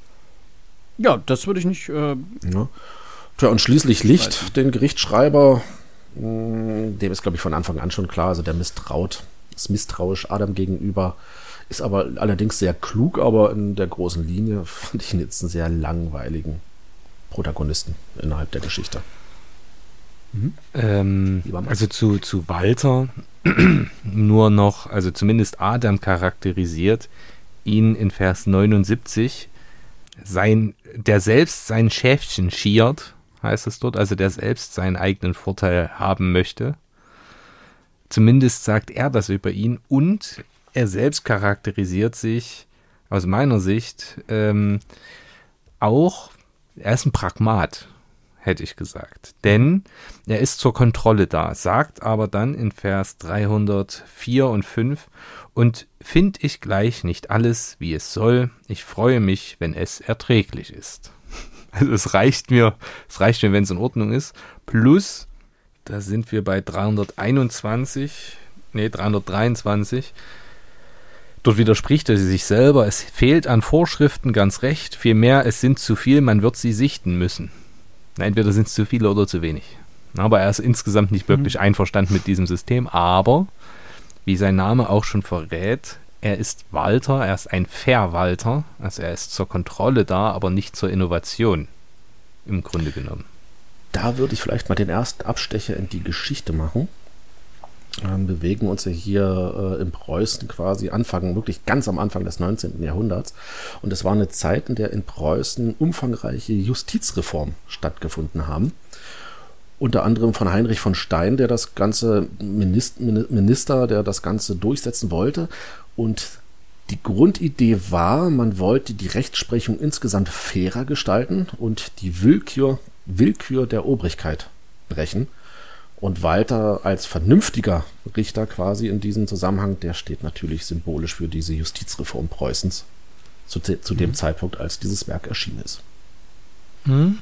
Ja, das würde ich nicht. Äh, Ja. Tja, und schließlich Licht, den Gerichtsschreiber, mh, dem ist, glaube ich, von Anfang an schon klar, also der misstraut, ist misstrauisch Adam gegenüber, ist aber allerdings sehr klug, aber in der großen Linie fand ich ihn jetzt einen sehr langweiligen Protagonisten innerhalb der Geschichte. Ähm, Lieber Max. also zu, zu Walter nur noch, also zumindest Adam charakterisiert ihn in Vers neunundsiebzig, sein, der selbst sein Schäfchen schiert, heißt es dort, also der selbst seinen eigenen Vorteil haben möchte. Zumindest sagt er das über ihn, und er selbst charakterisiert sich aus meiner Sicht ähm, auch, er ist ein Pragmat, hätte ich gesagt. Denn er ist zur Kontrolle da, sagt aber dann in Vers dreihundertvier und fünf, und find ich gleich nicht alles, wie es soll, ich freue mich, wenn es erträglich ist. Also es reicht mir, es reicht mir, wenn es in Ordnung ist, plus, da sind wir bei dreihunderteinundzwanzig, nee, dreihundertdreiundzwanzig, dort widerspricht er sich selber, es fehlt an Vorschriften, ganz recht, vielmehr, es sind zu viel, man wird sie sichten müssen. Na, entweder sind es zu viele oder zu wenig. Aber er ist insgesamt nicht wirklich mhm. einverstanden mit diesem System, aber, wie sein Name auch schon verrät, er ist Walter, er ist ein Verwalter, also er ist zur Kontrolle da, aber nicht zur Innovation, im Grunde genommen. Da würde ich vielleicht mal den ersten Abstecher in die Geschichte machen. Ähm, bewegen uns ja hier äh, in Preußen quasi Anfang, wirklich ganz am Anfang des neunzehnten Jahrhunderts. Und es war eine Zeit, in der in Preußen umfangreiche Justizreformen stattgefunden haben. Unter anderem von Heinrich von Stein, der das ganze Minister, Minister, der das Ganze durchsetzen wollte. Und die Grundidee war, man wollte die Rechtsprechung insgesamt fairer gestalten und die Willkür, Willkür der Obrigkeit brechen. Und Walter als vernünftiger Richter quasi in diesem Zusammenhang, der steht natürlich symbolisch für diese Justizreform Preußens zu, zu dem mhm. Zeitpunkt, als dieses Werk erschienen ist. Mhm.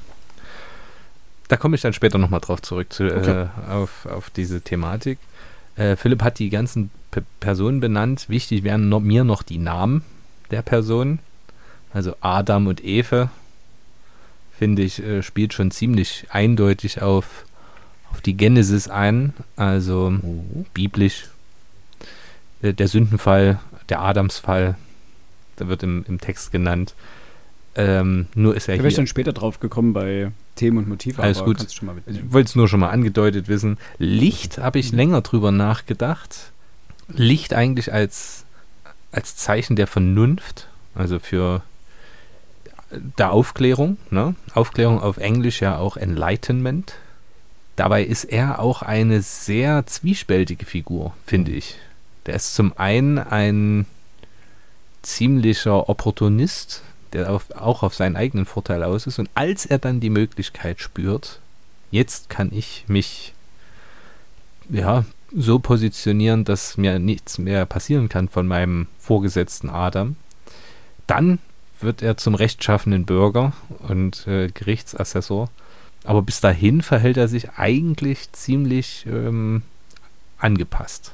Da komme ich dann später nochmal drauf zurück, zu, Okay. äh, auf, auf diese Thematik. Äh, Philipp hat die ganzen P- Personen benannt. Wichtig wären noch, mir noch die Namen der Personen. Also Adam und Eve, finde ich, äh, spielt schon ziemlich eindeutig auf auf die Genesis ein, also Mhm. biblisch. äh, der Sündenfall, der Adamsfall, da wird im, im Text genannt. Ähm, nur ist er da hier. wäre ich dann später drauf gekommen bei Themen und Motive. Alles gut. Kannst du schon mal mitnehmen. Ich wollte es nur schon mal angedeutet wissen. Licht habe ich länger drüber nachgedacht. Licht eigentlich als, als Zeichen der Vernunft, also für der Aufklärung, ne? Aufklärung auf Englisch ja auch Enlightenment. Dabei ist er auch eine sehr zwiespältige Figur, finde ich. Der ist zum einen ein ziemlicher Opportunist, der auf, auch auf seinen eigenen Vorteil aus ist. Und als er dann die Möglichkeit spürt, jetzt kann ich mich ja so positionieren, dass mir nichts mehr passieren kann von meinem Vorgesetzten Adam, dann wird er zum rechtschaffenen Bürger und äh, Gerichtsassessor. Aber bis dahin verhält er sich eigentlich ziemlich ähm, angepasst.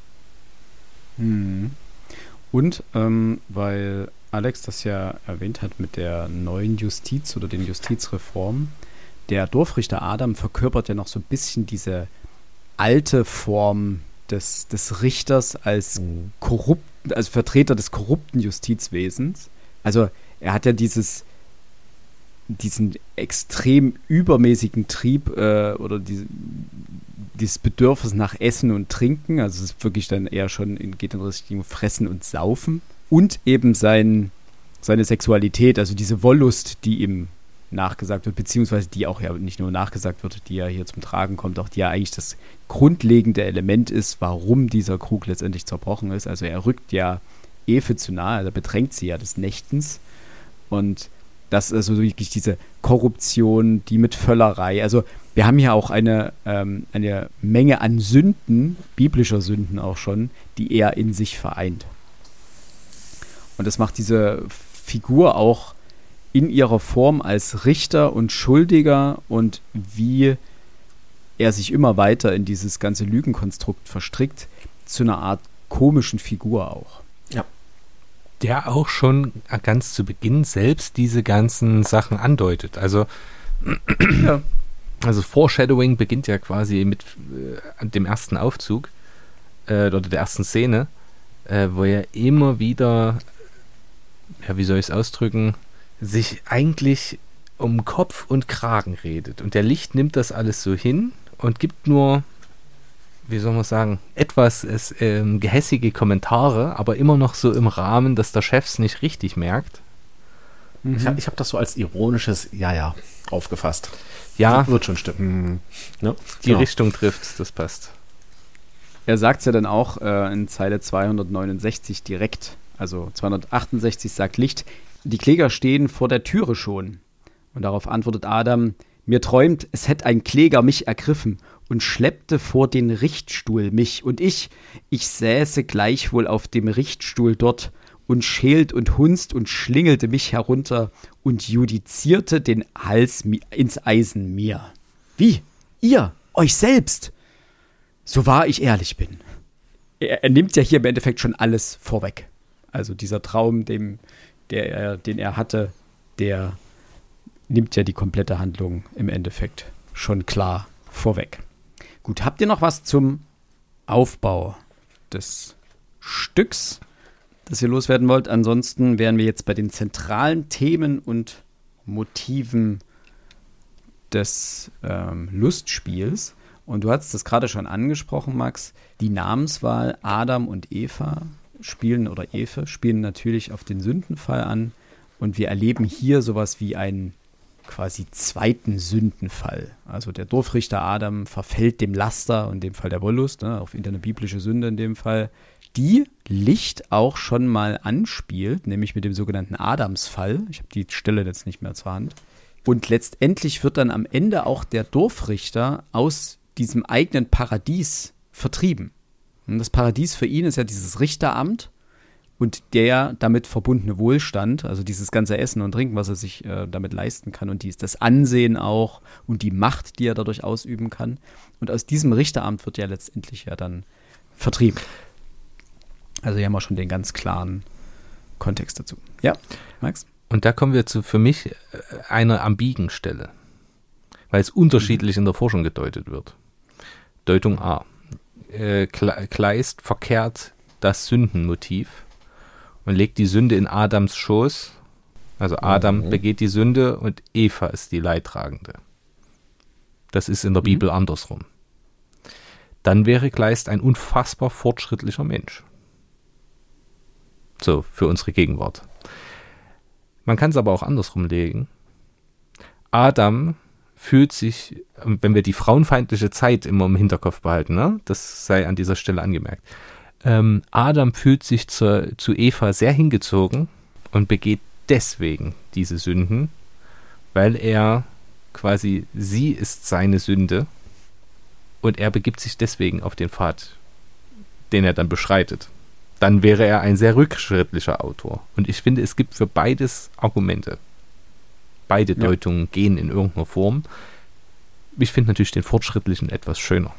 Hm. Und ähm, weil Alex das ja erwähnt hat mit der neuen Justiz oder den Justizreformen, der Dorfrichter Adam verkörpert ja noch so ein bisschen diese alte Form des, des Richters als Mhm. korrupt, als Vertreter des korrupten Justizwesens. Also er hat ja dieses diesen extrem übermäßigen Trieb äh, oder diese, dieses Bedürfnis nach Essen und Trinken, also es ist wirklich dann eher schon in, geht in Richtung Fressen und Saufen und eben sein, seine Sexualität, also diese Wollust, die ihm nachgesagt wird, beziehungsweise die auch ja nicht nur nachgesagt wird, die ja hier zum Tragen kommt, auch die ja eigentlich das grundlegende Element ist, warum dieser Krug letztendlich zerbrochen ist. Also er rückt ja Efe zu nahe, also er bedrängt sie ja des Nächtens und das ist also wirklich diese Korruption, die mit Völlerei. Also wir haben hier auch eine, ähm, eine Menge an Sünden, biblischer Sünden auch schon, die er in sich vereint. Und das macht diese Figur auch in ihrer Form als Richter und Schuldiger und wie er sich immer weiter in dieses ganze Lügenkonstrukt verstrickt, zu einer Art komischen Figur auch. Ja. Der auch schon ganz zu Beginn selbst diese ganzen Sachen andeutet. Also, Ja. also Foreshadowing beginnt ja quasi mit äh, dem ersten Aufzug äh, oder der ersten Szene, äh, wo er immer wieder, ja, wie soll ich es ausdrücken, sich eigentlich um Kopf und Kragen redet. Und der Licht nimmt das alles so hin und gibt nur, wie soll man sagen, etwas es, ähm, gehässige Kommentare, aber immer noch so im Rahmen, dass der Chef es nicht richtig merkt. Mhm. Ich habe ich hab das so als ironisches Ja, ja aufgefasst. Ja, Wird schon stimmen. Ja, die genau. Richtung trifft, das passt. Er sagt es ja dann auch äh, in Zeile zweihundertneunundsechzig direkt. Also zweihundertachtundsechzig sagt Licht, die Kläger stehen vor der Türe schon. Und darauf antwortet Adam, mir träumt, es hätte ein Kläger mich ergriffen und schleppte vor den Richtstuhl mich. Und ich, ich säße gleichwohl auf dem Richtstuhl dort und schält und hunzt und schlingelte mich herunter und judizierte den Hals mi- ins Eisen mir. Wie? Ihr? Euch selbst? So wahr ich ehrlich bin. Er, er nimmt ja hier im Endeffekt schon alles vorweg. Also dieser Traum, dem, der er, den er hatte, der nimmt ja die komplette Handlung im Endeffekt schon klar vorweg. Gut, habt ihr noch was zum Aufbau des Stücks, das ihr loswerden wollt? Ansonsten wären wir jetzt bei den zentralen Themen und Motiven des ähm, Lustspiels. Und du hast das gerade schon angesprochen, Max. Die Namenswahl Adam und Eva spielen oder Efe spielen natürlich auf den Sündenfall an. Und wir erleben hier sowas wie einen quasi zweiten Sündenfall. Also der Dorfrichter Adam verfällt dem Laster, in dem Fall der Wollust, ne, auf eine biblische Sünde in dem Fall, die Licht auch schon mal anspielt, nämlich mit dem sogenannten Adamsfall. Ich habe die Stelle jetzt nicht mehr zur Hand. Und letztendlich wird dann am Ende auch der Dorfrichter aus diesem eigenen Paradies vertrieben. Und das Paradies für ihn ist ja dieses Richteramt und der damit verbundene Wohlstand, also dieses ganze Essen und Trinken, was er sich äh, damit leisten kann und dies, das Ansehen auch und die Macht, die er dadurch ausüben kann. Und aus diesem Richteramt wird ja letztendlich ja dann vertrieben. Also hier haben wir schon den ganz klaren Kontext dazu. Ja, Max? Und da kommen wir zu für mich äh, einer ambigen Stelle, weil es unterschiedlich in der Forschung gedeutet wird. Deutung A. Äh, Kleist verkehrt das Sündenmotiv und legt die Sünde in Adams Schoß. Also Adam mhm. begeht die Sünde und Eva ist die Leidtragende. Das ist in der mhm. Bibel andersrum. Dann wäre Kleist ein unfassbar fortschrittlicher Mensch. So, für unsere Gegenwart. Man kann es aber auch andersrum legen. Adam fühlt sich, wenn wir die frauenfeindliche Zeit immer im Hinterkopf behalten, ne? Das sei an dieser Stelle angemerkt. Ähm, Adam fühlt sich zur, zu Eva sehr hingezogen und begeht deswegen diese Sünden, weil er quasi, sie ist seine Sünde und er begibt sich deswegen auf den Pfad, den er dann beschreitet. Dann wäre er ein sehr rückschrittlicher Autor. Und ich finde, es gibt für beides Argumente. Beide ja. Deutungen gehen in irgendeiner Form. Ich finde natürlich den fortschrittlichen etwas schöner.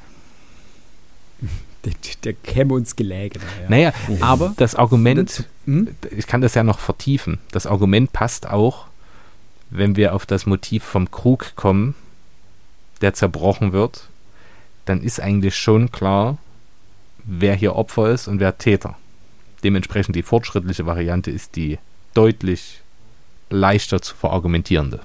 Der, der käme uns gelegen. Ja. Naja, aber das Argument, hm? ich kann das ja noch vertiefen, das Argument passt auch, wenn wir auf das Motiv vom Krug kommen, der zerbrochen wird, dann ist eigentlich schon klar, wer hier Opfer ist und wer Täter. Dementsprechend die fortschrittliche Variante ist die deutlich leichter zu verargumentierende.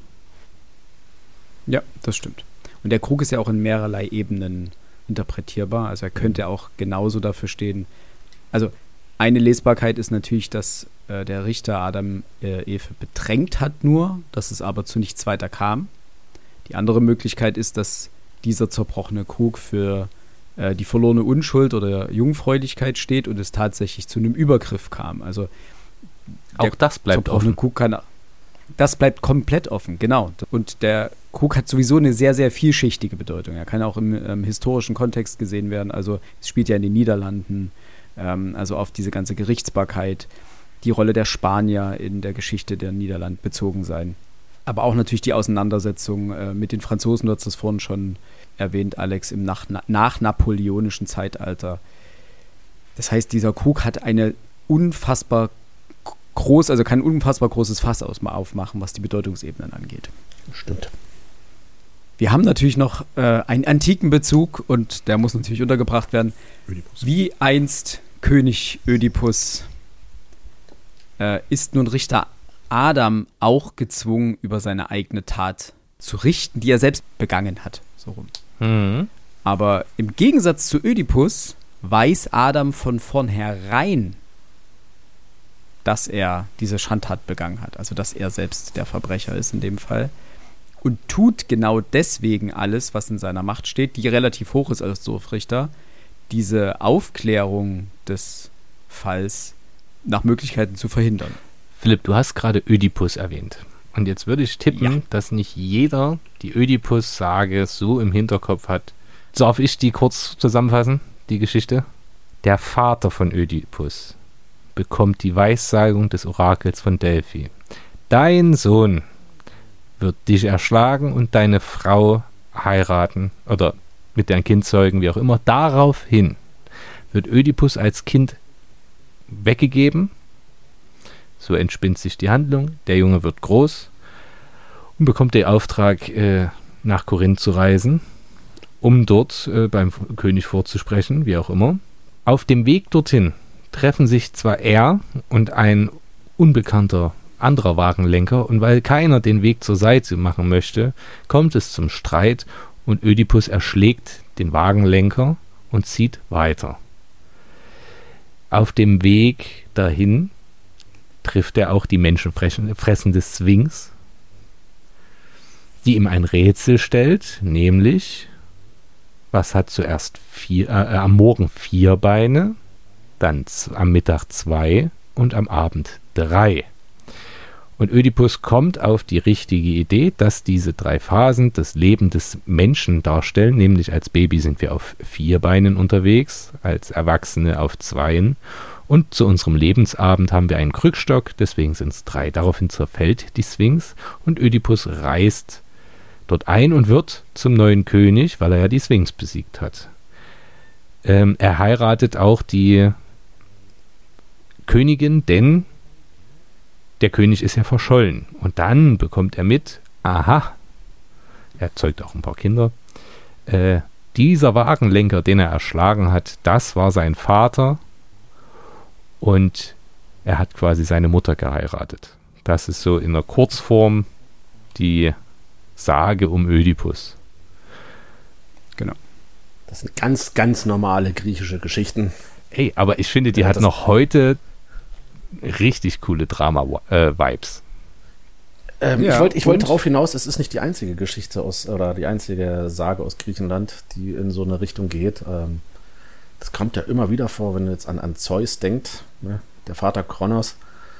Ja, das stimmt. Und der Krug ist ja auch in mehrerlei Ebenen interpretierbar. Also er könnte auch genauso dafür stehen. Also eine Lesbarkeit ist natürlich, dass äh, der Richter Adam äh, Eve bedrängt hat nur, dass es aber zu nichts weiter kam. Die andere Möglichkeit ist, dass dieser zerbrochene Krug für äh, die verlorene Unschuld oder Jungfräulichkeit steht und es tatsächlich zu einem Übergriff kam. Also auch das bleibt offen. Krug kann, das bleibt komplett offen, genau. Und der Krug hat sowieso eine sehr, sehr vielschichtige Bedeutung. Er kann auch im ähm, historischen Kontext gesehen werden. Also es spielt ja in den Niederlanden, ähm, also auf diese ganze Gerichtsbarkeit, die Rolle der Spanier in der Geschichte der Niederlande bezogen sein. Aber auch natürlich die Auseinandersetzung äh, mit den Franzosen, du hast das vorhin schon erwähnt, Alex, im nach, nach napoleonischen Zeitalter. Das heißt, dieser Krug hat eine unfassbar groß, also kann ein unfassbar großes Fass aufmachen, was die Bedeutungsebenen angeht. Stimmt. Wir haben natürlich noch äh, einen antiken Bezug und der muss natürlich untergebracht werden. Ödipus. Wie einst König Ödipus äh, ist nun Richter Adam auch gezwungen, über seine eigene Tat zu richten, die er selbst begangen hat. So rum. Mhm. Aber im Gegensatz zu Ödipus weiß Adam von vornherein, dass er diese Schandtat begangen hat. Also dass er selbst der Verbrecher ist in dem Fall. Und tut genau deswegen alles, was in seiner Macht steht, die relativ hoch ist als Dorfrichter, diese Aufklärung des Falls nach Möglichkeiten zu verhindern. Philipp, du hast gerade Ödipus erwähnt. Und jetzt würde ich tippen, ja. dass nicht jeder die Ödipus-Sage so im Hinterkopf hat. Darf ich die kurz zusammenfassen, die Geschichte? Der Vater von Ödipus bekommt die Weissagung des Orakels von Delphi. Dein Sohn wird dich erschlagen und deine Frau heiraten oder mit deren Kind zeugen, wie auch immer. Daraufhin wird Ödipus als Kind weggegeben. So entspinnt sich die Handlung. Der Junge wird groß und bekommt den Auftrag, äh, nach Korinth zu reisen, um dort äh, beim König vorzusprechen, wie auch immer. Auf dem Weg dorthin treffen sich zwar er und ein unbekannter anderer Wagenlenker, und weil keiner den Weg zur Seite machen möchte, kommt es zum Streit und Ödipus erschlägt den Wagenlenker und zieht weiter. Auf dem Weg dahin trifft er auch die menschenfressende Sphinx, die ihm ein Rätsel stellt, nämlich, was hat zuerst vier, äh, am Morgen vier Beine, dann z- am Mittag zwei und am Abend drei. Und Ödipus kommt auf die richtige Idee, dass diese drei Phasen das Leben des Menschen darstellen, nämlich als Baby sind wir auf vier Beinen unterwegs, als Erwachsene auf zweien und zu unserem Lebensabend haben wir einen Krückstock, deswegen sind es drei. Daraufhin zerfällt die Sphinx und Ödipus reist dort ein und wird zum neuen König, weil er ja die Sphinx besiegt hat. Ähm, er heiratet auch die Königin, denn der König ist ja verschollen. Und dann bekommt er mit, aha, er zeugt auch ein paar Kinder, äh, dieser Wagenlenker, den er erschlagen hat, das war sein Vater. Und er hat quasi seine Mutter geheiratet. Das ist so in der Kurzform die Sage um Ödipus. Genau. Das sind ganz, ganz normale griechische Geschichten. Ey, aber ich finde, die Ja, hat das- noch heute richtig coole Drama-Vibes. Ähm, Ja, ich wollte ich wollt und? darauf hinaus, es ist nicht die einzige Geschichte aus, oder die einzige Sage aus Griechenland, die in so eine Richtung geht. Ähm, das kommt ja immer wieder vor, wenn du jetzt an, an Zeus denkt, ne? Der Vater Kronos,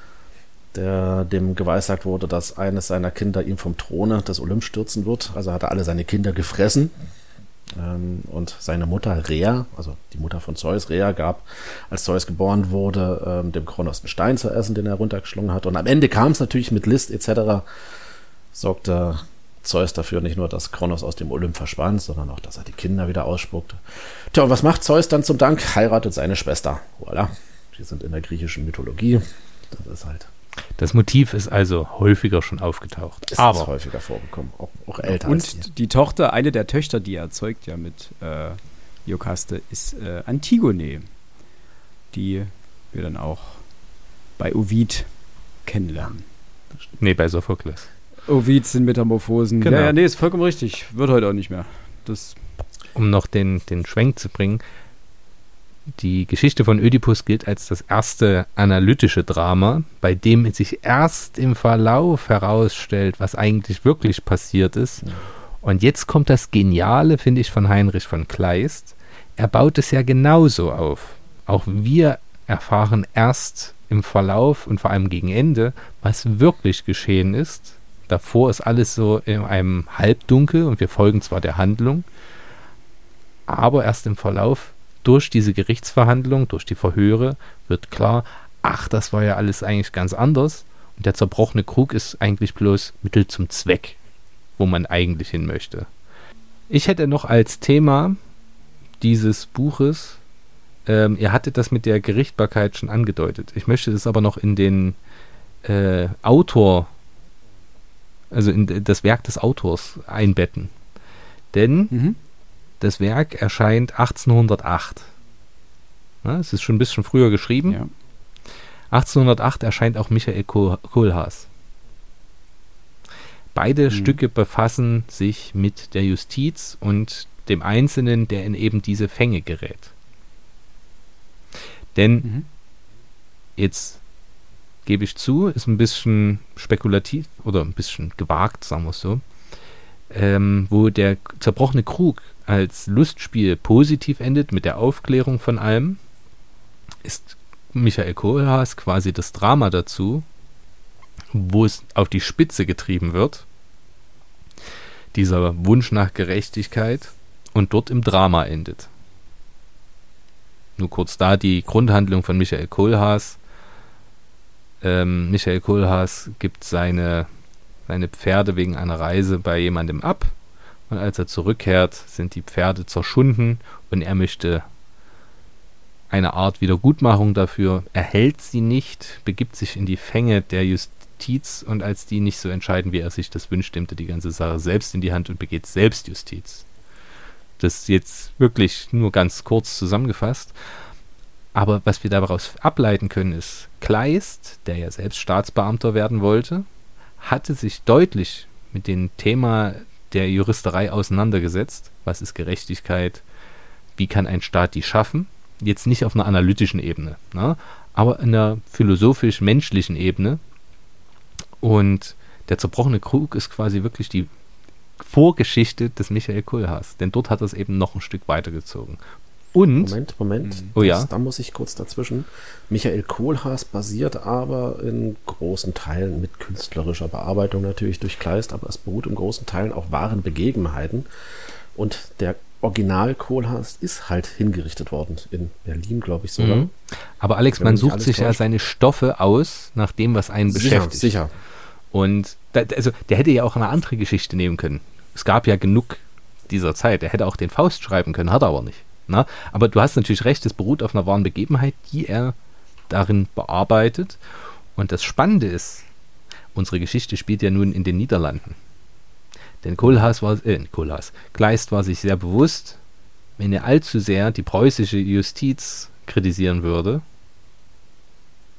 der dem geweissagt wurde, dass eines seiner Kinder ihm vom Throne des Olymp stürzen wird. Also hat er alle seine Kinder gefressen. Ähm, und seine Mutter Rhea, also die Mutter von Zeus, Rhea, gab, als Zeus geboren wurde, ähm, dem Kronos einen Stein zu essen, den er runtergeschlungen hat. Und am Ende kam es natürlich mit List et cetera, sorgte Zeus dafür nicht nur, dass Kronos aus dem Olymp verschwand, sondern auch, dass er die Kinder wieder ausspuckte. Tja, und was macht Zeus dann zum Dank? Heiratet seine Schwester. Voilà. Die sind in der griechischen Mythologie. Das ist halt, Das Motiv ist also häufiger schon aufgetaucht. ist Aber das häufiger vorgekommen. Auch, auch älter als hier. Und die Tochter, eine der Töchter, die er zeugt ja mit äh, Iokaste, ist äh, Antigone, die wir dann auch bei Ovid kennenlernen. nee, bei Sophokles. Ovid sind Metamorphosen. Genau. Ja, ja, nee, ist vollkommen richtig. Wird heute auch nicht mehr. Das, Um noch den, den Schwenk zu bringen, die Geschichte von Ödipus gilt als das erste analytische Drama, bei dem sich erst im Verlauf herausstellt, was eigentlich wirklich passiert ist. Und jetzt kommt das Geniale, finde ich, von Heinrich von Kleist. Er baut es ja genauso auf. Auch wir erfahren erst im Verlauf und vor allem gegen Ende, was wirklich geschehen ist. Davor ist alles so in einem Halbdunkel und wir folgen zwar der Handlung, aber erst im Verlauf durch diese Gerichtsverhandlung, durch die Verhöre, wird klar, ach, das war ja alles eigentlich ganz anders. Und der zerbrochene Krug ist eigentlich bloß Mittel zum Zweck, wo man eigentlich hin möchte. Ich hätte noch als Thema dieses Buches, ähm, ihr hattet das mit der Gerichtbarkeit schon angedeutet. Ich möchte das aber noch in den äh, Autor, also in das Werk des Autors einbetten. Denn mhm. das Werk erscheint achtzehnhundertacht. Ja, es ist schon ein bisschen früher geschrieben. ja. achtzehnhundertacht erscheint auch Michael Kohl- Kohlhaas. Beide Mhm. Stücke befassen sich mit der Justiz und dem Einzelnen, der in eben diese Fänge gerät. Denn Mhm. jetzt gebe ich zu, ist ein bisschen spekulativ oder ein bisschen gewagt, sagen wir es so, ähm, wo der zerbrochene Krug als Lustspiel positiv endet mit der Aufklärung von allem, ist Michael Kohlhaas quasi das Drama dazu, wo es auf die Spitze getrieben wird, dieser Wunsch nach Gerechtigkeit, und dort im Drama endet. Nur kurz da die Grundhandlung von Michael Kohlhaas. Ähm, Michael Kohlhaas gibt seine, seine Pferde wegen einer Reise bei jemandem ab, und als er zurückkehrt, sind die Pferde zerschunden und er möchte eine Art Wiedergutmachung dafür, erhält sie nicht, begibt sich in die Fänge der Justiz, und als die nicht so entscheiden, wie er sich das wünscht, nimmt er die ganze Sache selbst in die Hand und begeht Selbstjustiz. Das ist jetzt wirklich nur ganz kurz zusammengefasst. Aber was wir daraus ableiten können, ist, Kleist, der ja selbst Staatsbeamter werden wollte, hatte sich deutlich mit dem Thema der Juristerei auseinandergesetzt. Was ist Gerechtigkeit? Wie kann ein Staat die schaffen? Jetzt nicht auf einer analytischen Ebene, ne? Aber in einer philosophisch-menschlichen Ebene. Und der zerbrochene Krug ist quasi wirklich die Vorgeschichte des Michael Kohlhaas. Denn dort hat er es eben noch ein Stück weitergezogen. Und, Moment, Moment. Oh ja. Das, da muss ich kurz dazwischen. Michael Kohlhaas basiert aber in großen Teilen mit künstlerischer Bearbeitung natürlich durch Kleist, aber es beruht in großen Teilen auf wahren Begebenheiten. Und der Original Kohlhaas ist halt hingerichtet worden in Berlin, glaube ich sogar. Mhm. Aber Alex, Wenn man mich sucht alles sich ja täuscht. seine Stoffe aus, nach dem, was einen Sicher, beschäftigt. sicher. Und da, also der hätte ja auch eine andere Geschichte nehmen können. Es gab ja genug dieser Zeit. Er hätte auch den Faust schreiben können, hat er aber nicht. Na? Aber du hast natürlich recht, es beruht auf einer wahren Begebenheit, die er darin bearbeitet. Und das Spannende ist, unsere Geschichte spielt ja nun in den Niederlanden. Denn Kohlhaas war, äh, Kohlhaas, Kleist war sich sehr bewusst, wenn er allzu sehr die preußische Justiz kritisieren würde,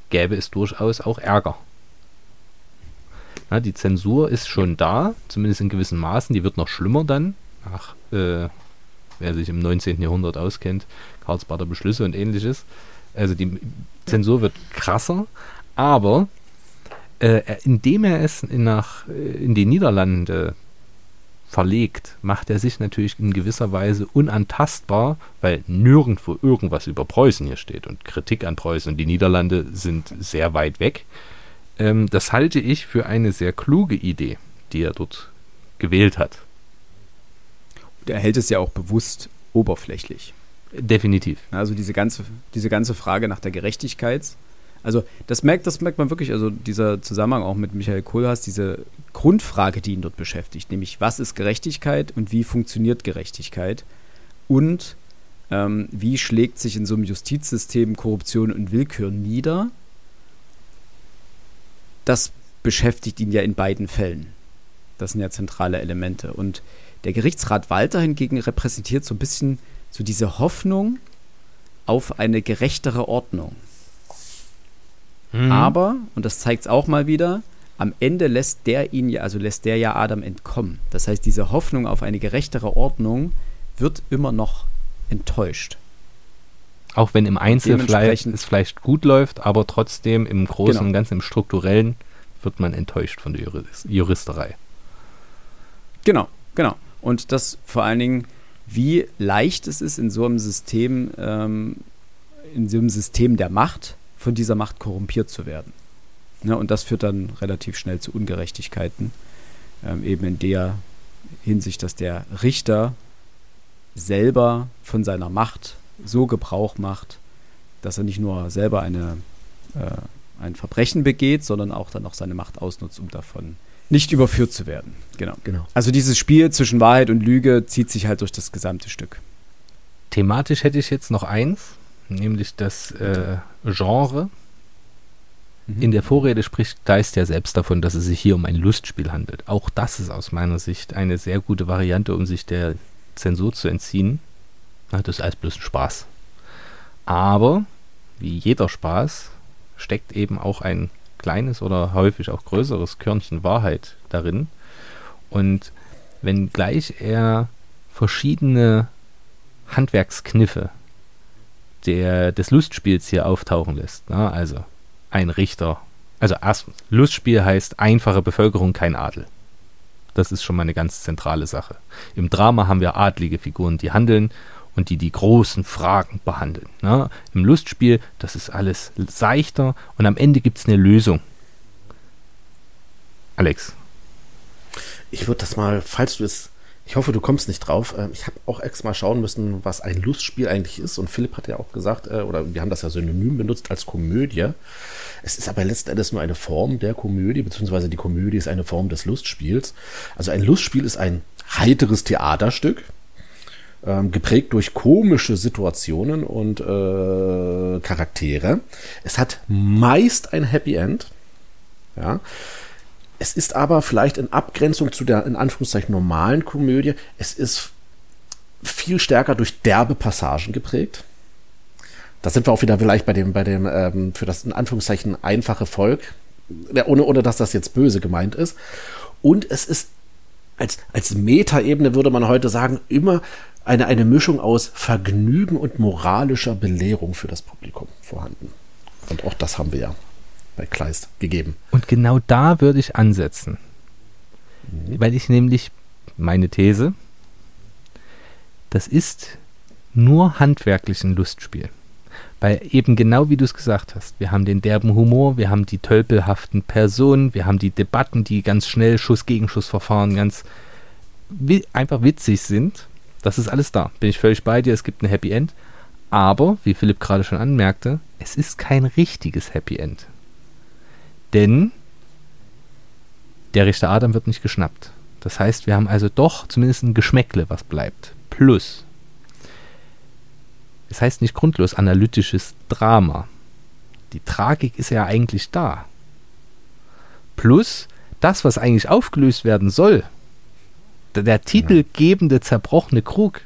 gäbe es durchaus auch Ärger. Ja, die Zensur ist schon da, zumindest in gewissen Maßen. Die wird noch schlimmer dann. Ach, äh, wer sich im neunzehnten Jahrhundert auskennt, Karlsbader Beschlüsse und ähnliches. Also die Zensur wird krasser, aber äh, indem er es nach, in die Niederlande verlegt, macht er sich natürlich in gewisser Weise unantastbar, weil nirgendwo irgendwas über Preußen hier steht und Kritik an Preußen und die Niederlande sind sehr weit weg. Ähm, das halte ich für eine sehr kluge Idee, die er dort gewählt hat. Er hält es ja auch bewusst oberflächlich. Definitiv. Also diese ganze, diese ganze Frage nach der Gerechtigkeit. Also das merkt, das merkt man wirklich, also dieser Zusammenhang auch mit Michael Kohlhaas, diese Grundfrage, die ihn dort beschäftigt, nämlich was ist Gerechtigkeit und wie funktioniert Gerechtigkeit und ähm, wie schlägt sich in so einem Justizsystem Korruption und Willkür nieder? Das beschäftigt ihn ja in beiden Fällen. Das sind ja zentrale Elemente. Und der Gerichtsrat Walter hingegen repräsentiert so ein bisschen so diese Hoffnung auf eine gerechtere Ordnung. Mhm. Aber, und das zeigt es auch mal wieder, am Ende lässt der ihn ja, also lässt der ja Adam entkommen. Das heißt, diese Hoffnung auf eine gerechtere Ordnung wird immer noch enttäuscht. Auch wenn im Einzelfall es vielleicht gut läuft, aber trotzdem im Großen genau. und Ganzen, im Strukturellen, wird man enttäuscht von der Juris- Juristerei. Genau, genau. Und das vor allen Dingen, wie leicht es ist, in so einem System, ähm, in so einem System der Macht, von dieser Macht korrumpiert zu werden. Ja, und das führt dann relativ schnell zu Ungerechtigkeiten, ähm, eben in der Hinsicht, dass der Richter selber von seiner Macht so Gebrauch macht, dass er nicht nur selber eine, äh, ein Verbrechen begeht, sondern auch dann auch seine Macht ausnutzt, um davon nicht überführt zu werden. Genau. genau. Also dieses Spiel zwischen Wahrheit und Lüge zieht sich halt durch das gesamte Stück. Thematisch hätte ich jetzt noch eins, nämlich das äh, Genre. Mhm. In der Vorrede spricht Kleist ja selbst davon, dass es sich hier um ein Lustspiel handelt. Auch das ist aus meiner Sicht eine sehr gute Variante, um sich der Zensur zu entziehen. Na, das ist alles bloß ein Spaß. Aber, wie jeder Spaß, steckt eben auch ein kleines oder häufig auch größeres Körnchen Wahrheit darin. Und wenngleich er verschiedene Handwerkskniffe der, des Lustspiels hier auftauchen lässt, na, also ein Richter, also erst, Lustspiel heißt einfache Bevölkerung, kein Adel. Das ist schon mal eine ganz zentrale Sache. Im Drama haben wir adlige Figuren, die handeln und die die großen Fragen behandeln. Ne? Im Lustspiel, das ist alles seichter und am Ende gibt es eine Lösung. Alex. Ich würde das mal, falls du es, ich hoffe, du kommst nicht drauf, äh, ich habe auch extra mal schauen müssen, was ein Lustspiel eigentlich ist und Philipp hat ja auch gesagt, äh, oder wir haben das ja synonym benutzt als Komödie. Es ist aber letzten Endes nur eine Form der Komödie, beziehungsweise die Komödie ist eine Form des Lustspiels. Also ein Lustspiel ist ein heiteres Theaterstück, ähm, geprägt durch komische Situationen und äh, Charaktere. Es hat meist ein Happy End. Ja. Es ist aber vielleicht in Abgrenzung zu der in Anführungszeichen normalen Komödie, es ist viel stärker durch derbe Passagen geprägt. Da sind wir auch wieder vielleicht bei dem, bei dem ähm, für das in Anführungszeichen einfache Volk, ja, ohne, ohne dass das jetzt böse gemeint ist. Und es ist als, als Metaebene, würde man heute sagen, immer eine, eine Mischung aus Vergnügen und moralischer Belehrung für das Publikum vorhanden. Und auch das haben wir ja bei Kleist gegeben. Und genau da würde ich ansetzen. Mhm. Weil ich nämlich, meine These, das ist nur handwerklich ein Lustspiel. Weil eben genau wie du es gesagt hast, wir haben den derben Humor, wir haben die tölpelhaften Personen, wir haben die Debatten, die ganz schnell Schuss-Gegenschuss-Verfahren ganz wi- einfach witzig sind. Das ist alles da. Bin ich völlig bei dir, es gibt ein Happy End. Aber, wie Philipp gerade schon anmerkte, es ist kein richtiges Happy End. Denn der Richter Adam wird nicht geschnappt. Das heißt, wir haben also doch zumindest ein Geschmäckle, was bleibt. Plus, es heißt nicht grundlos analytisches Drama. Die Tragik ist ja eigentlich da. Plus, das, was eigentlich aufgelöst werden soll, der, der titelgebende zerbrochene Krug,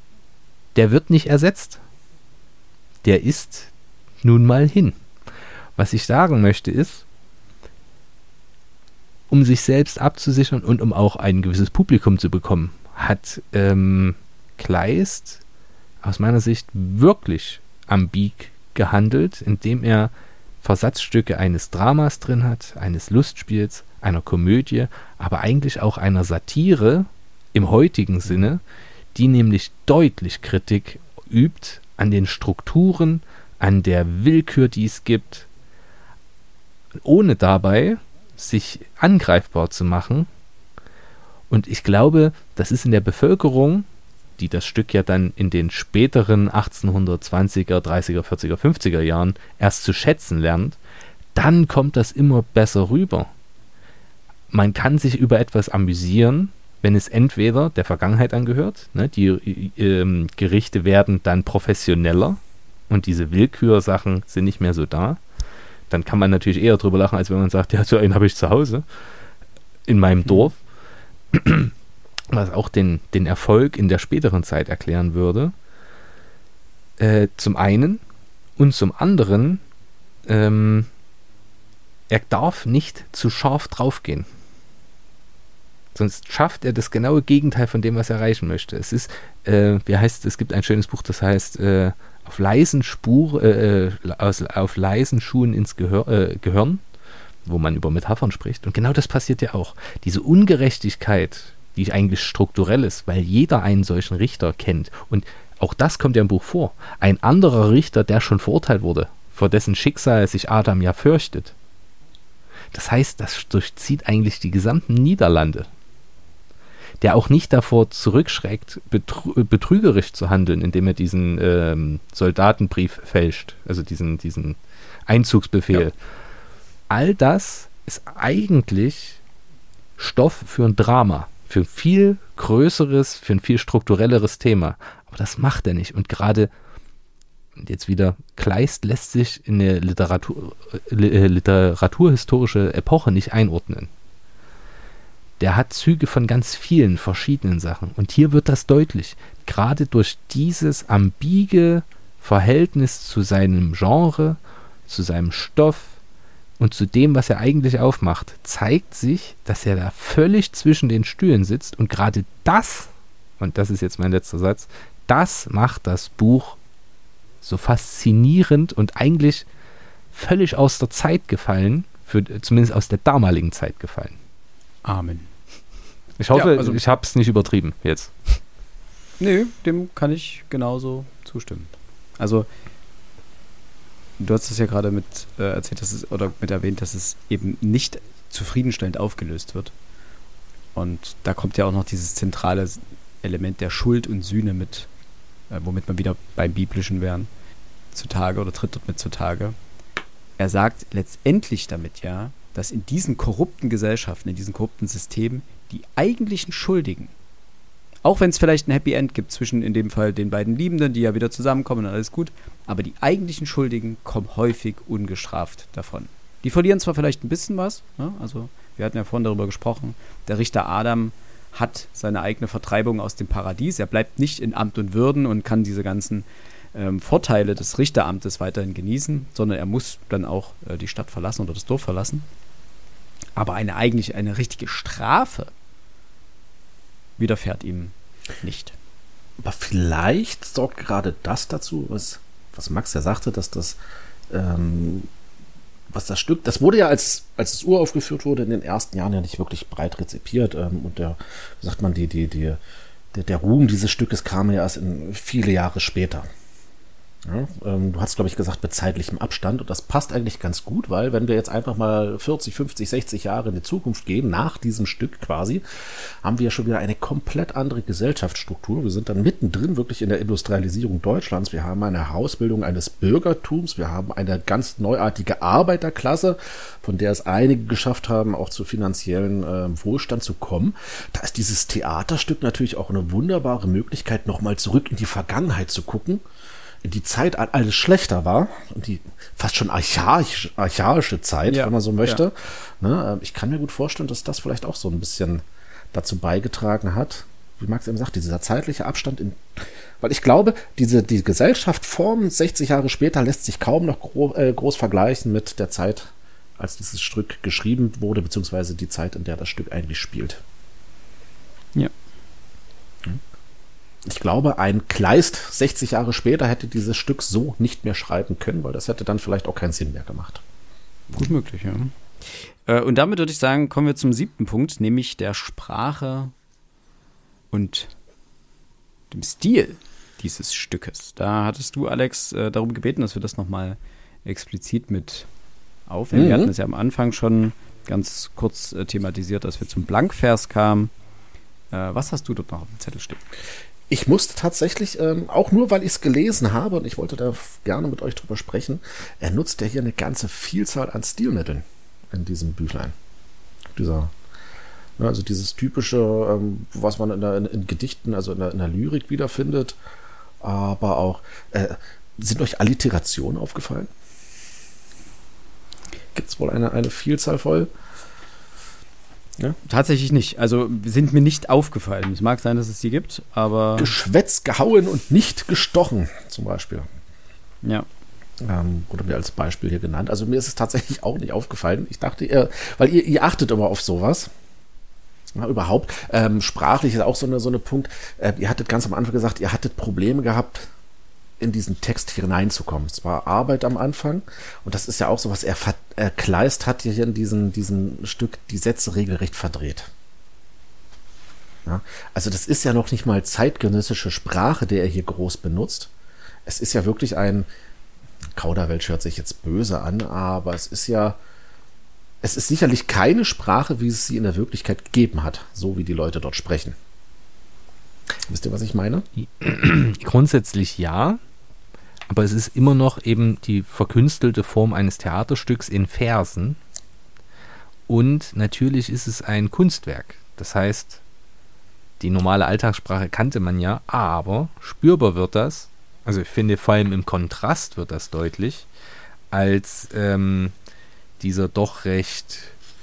der wird nicht ersetzt. Der ist nun mal hin. Was ich sagen möchte ist, um sich selbst abzusichern und um auch ein gewisses Publikum zu bekommen, hat ähm, Kleist aus meiner Sicht wirklich ambig gehandelt, indem er Versatzstücke eines Dramas drin hat, eines Lustspiels, einer Komödie, aber eigentlich auch einer Satire im heutigen Sinne, die nämlich deutlich Kritik übt an den Strukturen, an der Willkür, die es gibt, ohne dabei sich angreifbar zu machen. Und ich glaube, das ist in der Bevölkerung, die das Stück ja dann in den späteren achtzehnhundertzwanziger, dreißiger, vierziger, fünfziger Jahren erst zu schätzen lernt, dann kommt das immer besser rüber. Man kann sich über etwas amüsieren, wenn es entweder der Vergangenheit angehört, ne, die äh, Gerichte werden dann professioneller und diese Willkürsachen sind nicht mehr so da. Dann kann man natürlich eher drüber lachen, als wenn man sagt, ja, so einen habe ich zu Hause in meinem Dorf. Was auch den, den Erfolg in der späteren Zeit erklären würde. Äh, zum einen und zum anderen, ähm, er darf nicht zu scharf draufgehen. Sonst schafft er das genaue Gegenteil von dem, was er erreichen möchte. Es ist, äh, wie heißt es, gibt ein schönes Buch, das heißt, äh, auf leisen Spur, äh, aus, auf leisen Schuhen ins Gehör, äh, Gehirn, wo man über Metaphern spricht. Und genau das passiert ja auch. Diese Ungerechtigkeit, die eigentlich strukturell ist, weil jeder einen solchen Richter kennt. Und auch das kommt ja im Buch vor. Ein anderer Richter, der schon verurteilt wurde, vor dessen Schicksal sich Adam ja fürchtet. Das heißt, das durchzieht eigentlich die gesamten Niederlande. Der auch nicht davor zurückschreckt, betrü- betrügerisch zu handeln, indem er diesen ähm, Soldatenbrief fälscht, also diesen, diesen Einzugsbefehl. Ja. All das ist eigentlich Stoff für ein Drama, für ein viel größeres, für ein viel strukturelleres Thema. Aber das macht er nicht. Und gerade jetzt wieder, Kleist lässt sich in eine Literatur, äh, literaturhistorische Epoche nicht einordnen. Der hat Züge von ganz vielen verschiedenen Sachen. Und hier wird das deutlich. Gerade durch dieses ambige Verhältnis zu seinem Genre, zu seinem Stoff und zu dem, was er eigentlich aufmacht, zeigt sich, dass er da völlig zwischen den Stühlen sitzt. Und gerade das, und das ist jetzt mein letzter Satz, das macht das Buch so faszinierend und eigentlich völlig aus der Zeit gefallen, für, zumindest aus der damaligen Zeit gefallen. Amen. Ich hoffe, ja, also, ich habe es nicht übertrieben jetzt. Nö, dem kann ich genauso zustimmen. Also, du hast es ja gerade mit äh, erzählt, dass es, oder mit erwähnt, dass es eben nicht zufriedenstellend aufgelöst wird. Und da kommt ja auch noch dieses zentrale Element der Schuld und Sühne mit, äh, womit wir wieder beim Biblischen wären, zutage oder tritt dort mit zutage. Er sagt letztendlich damit ja, dass in diesen korrupten Gesellschaften, in diesen korrupten Systemen die eigentlichen Schuldigen, auch wenn es vielleicht ein Happy End gibt zwischen in dem Fall den beiden Liebenden, die ja wieder zusammenkommen und alles gut, aber die eigentlichen Schuldigen kommen häufig ungestraft davon. Die verlieren zwar vielleicht ein bisschen was, ne? Also wir hatten ja vorhin darüber gesprochen, der Richter Adam hat seine eigene Vertreibung aus dem Paradies, er bleibt nicht in Amt und Würden und kann diese ganzen ähm, Vorteile des Richteramtes weiterhin genießen, sondern er muss dann auch äh, die Stadt verlassen oder das Dorf verlassen. Aber eine eigentlich eine richtige Strafe widerfährt ihm nicht. Aber vielleicht sorgt gerade das dazu, was, was Max ja sagte, dass das, ähm, was das Stück, das wurde ja, als, als es uraufgeführt wurde, in den ersten Jahren ja nicht wirklich breit rezipiert. Ähm, und der, wie sagt man, die, die, die, der, der Ruhm dieses Stückes kam ja erst in viele Jahre später. Ja, ähm, du hast, glaube ich, gesagt, mit zeitlichem Abstand, und das passt eigentlich ganz gut, weil wenn wir jetzt einfach mal vierzig, fünfzig, sechzig Jahre in die Zukunft gehen, nach diesem Stück quasi, haben wir schon wieder eine komplett andere Gesellschaftsstruktur. Wir sind dann mittendrin wirklich in der Industrialisierung Deutschlands. Wir haben eine Herausbildung eines Bürgertums, wir haben eine ganz neuartige Arbeiterklasse, von der es einige geschafft haben, auch zu finanziellen äh, Wohlstand zu kommen. Da ist dieses Theaterstück natürlich auch eine wunderbare Möglichkeit, nochmal zurück in die Vergangenheit zu gucken, in die Zeit, als alles schlechter war, und die fast schon archaisch, archaische Zeit, ja, wenn man so möchte. Ja. Ne, ich kann mir gut vorstellen, dass das vielleicht auch so ein bisschen dazu beigetragen hat, wie Max eben sagt, dieser zeitliche Abstand in, Weil ich glaube, diese, die Gesellschaft formen sechzig Jahre später lässt sich kaum noch gro äh, groß vergleichen mit der Zeit, als dieses Stück geschrieben wurde, beziehungsweise die Zeit, in der das Stück eigentlich spielt. Ja. Ich glaube, ein Kleist sechzig Jahre später hätte dieses Stück so nicht mehr schreiben können, weil das hätte dann vielleicht auch keinen Sinn mehr gemacht. Gut möglich, ja. Äh, und damit würde ich sagen, kommen wir zum siebten Punkt, nämlich der Sprache und dem Stil dieses Stückes. Da hattest du, Alex, äh, darum gebeten, dass wir das nochmal explizit mit aufnehmen. Mhm. Wir hatten es ja am Anfang schon ganz kurz äh, thematisiert, als wir zum Blankvers kamen. Äh, was hast du dort noch auf dem Zettel stehen? Ich musste tatsächlich, ähm, auch nur weil ich es gelesen habe, und ich wollte da gerne mit euch drüber sprechen, er nutzt ja hier eine ganze Vielzahl an Stilmitteln in diesem Büchlein. Dieser, ja, also dieses typische, ähm, was man in, der, in, in Gedichten, also in der, in der Lyrik wiederfindet, aber auch, äh, sind euch Alliterationen aufgefallen? Gibt es wohl eine, eine Vielzahl voll? Ja? Tatsächlich nicht. Also sind mir nicht aufgefallen. Es mag sein, dass es die gibt, aber... Geschwätz, gehauen und nicht gestochen, zum Beispiel. Ja. Ähm, wurde mir als Beispiel hier genannt. Also mir ist es tatsächlich auch nicht aufgefallen. Ich dachte, ihr, weil ihr, ihr achtet immer auf sowas. Ja, überhaupt. Ähm, sprachlich ist auch so eine, so eine Punkt. Äh, ihr hattet ganz am Anfang gesagt, ihr hattet Probleme gehabt, in diesen Text hineinzukommen. Es war Arbeit am Anfang und das ist ja auch so, was er äh, Kleist hat hier in diesem, diesem Stück die Sätze regelrecht verdreht. Ja, also das ist ja noch nicht mal zeitgenössische Sprache, der er hier groß benutzt. Es ist ja wirklich ein Kauderwelsch, hört sich jetzt böse an, aber es ist ja es ist sicherlich keine Sprache, wie es sie in der Wirklichkeit gegeben hat, so wie die Leute dort sprechen. Wisst ihr, was ich meine? Grundsätzlich ja. Aber es ist immer noch eben die verkünstelte Form eines Theaterstücks in Versen. Und natürlich ist es ein Kunstwerk. Das heißt, die normale Alltagssprache kannte man ja, aber spürbar wird das, also ich finde vor allem im Kontrast wird das deutlich, als ähm, dieser doch recht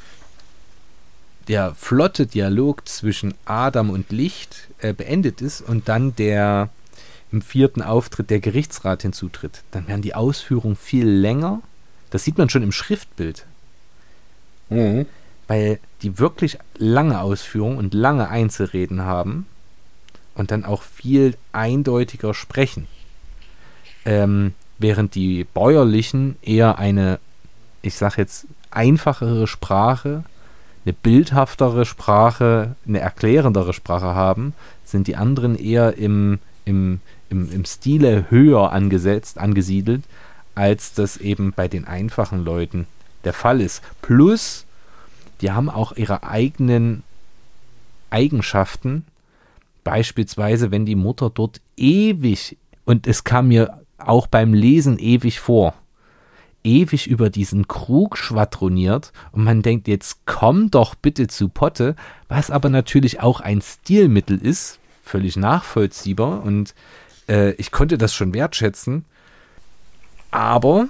der flotte Dialog zwischen Adam und Licht äh, beendet ist und dann der im vierten Auftritt der Gerichtsrat hinzutritt. Dann werden die Ausführungen viel länger. Das sieht man schon im Schriftbild. Mhm. Weil die wirklich lange Ausführungen und lange Einzelreden haben und dann auch viel eindeutiger sprechen. Ähm, während die Bäuerlichen eher eine, ich sag jetzt, einfachere Sprache, eine bildhaftere Sprache, eine erklärendere Sprache haben, sind die anderen eher im, im, im, im Stile höher angesetzt, angesiedelt, als das eben bei den einfachen Leuten der Fall ist. Plus, die haben auch ihre eigenen Eigenschaften, beispielsweise, wenn die Mutter dort ewig, und es kam mir auch beim Lesen ewig vor, ewig über diesen Krug schwadroniert und man denkt, jetzt komm doch bitte zu Potte, was aber natürlich auch ein Stilmittel ist, völlig nachvollziehbar und äh, ich konnte das schon wertschätzen, aber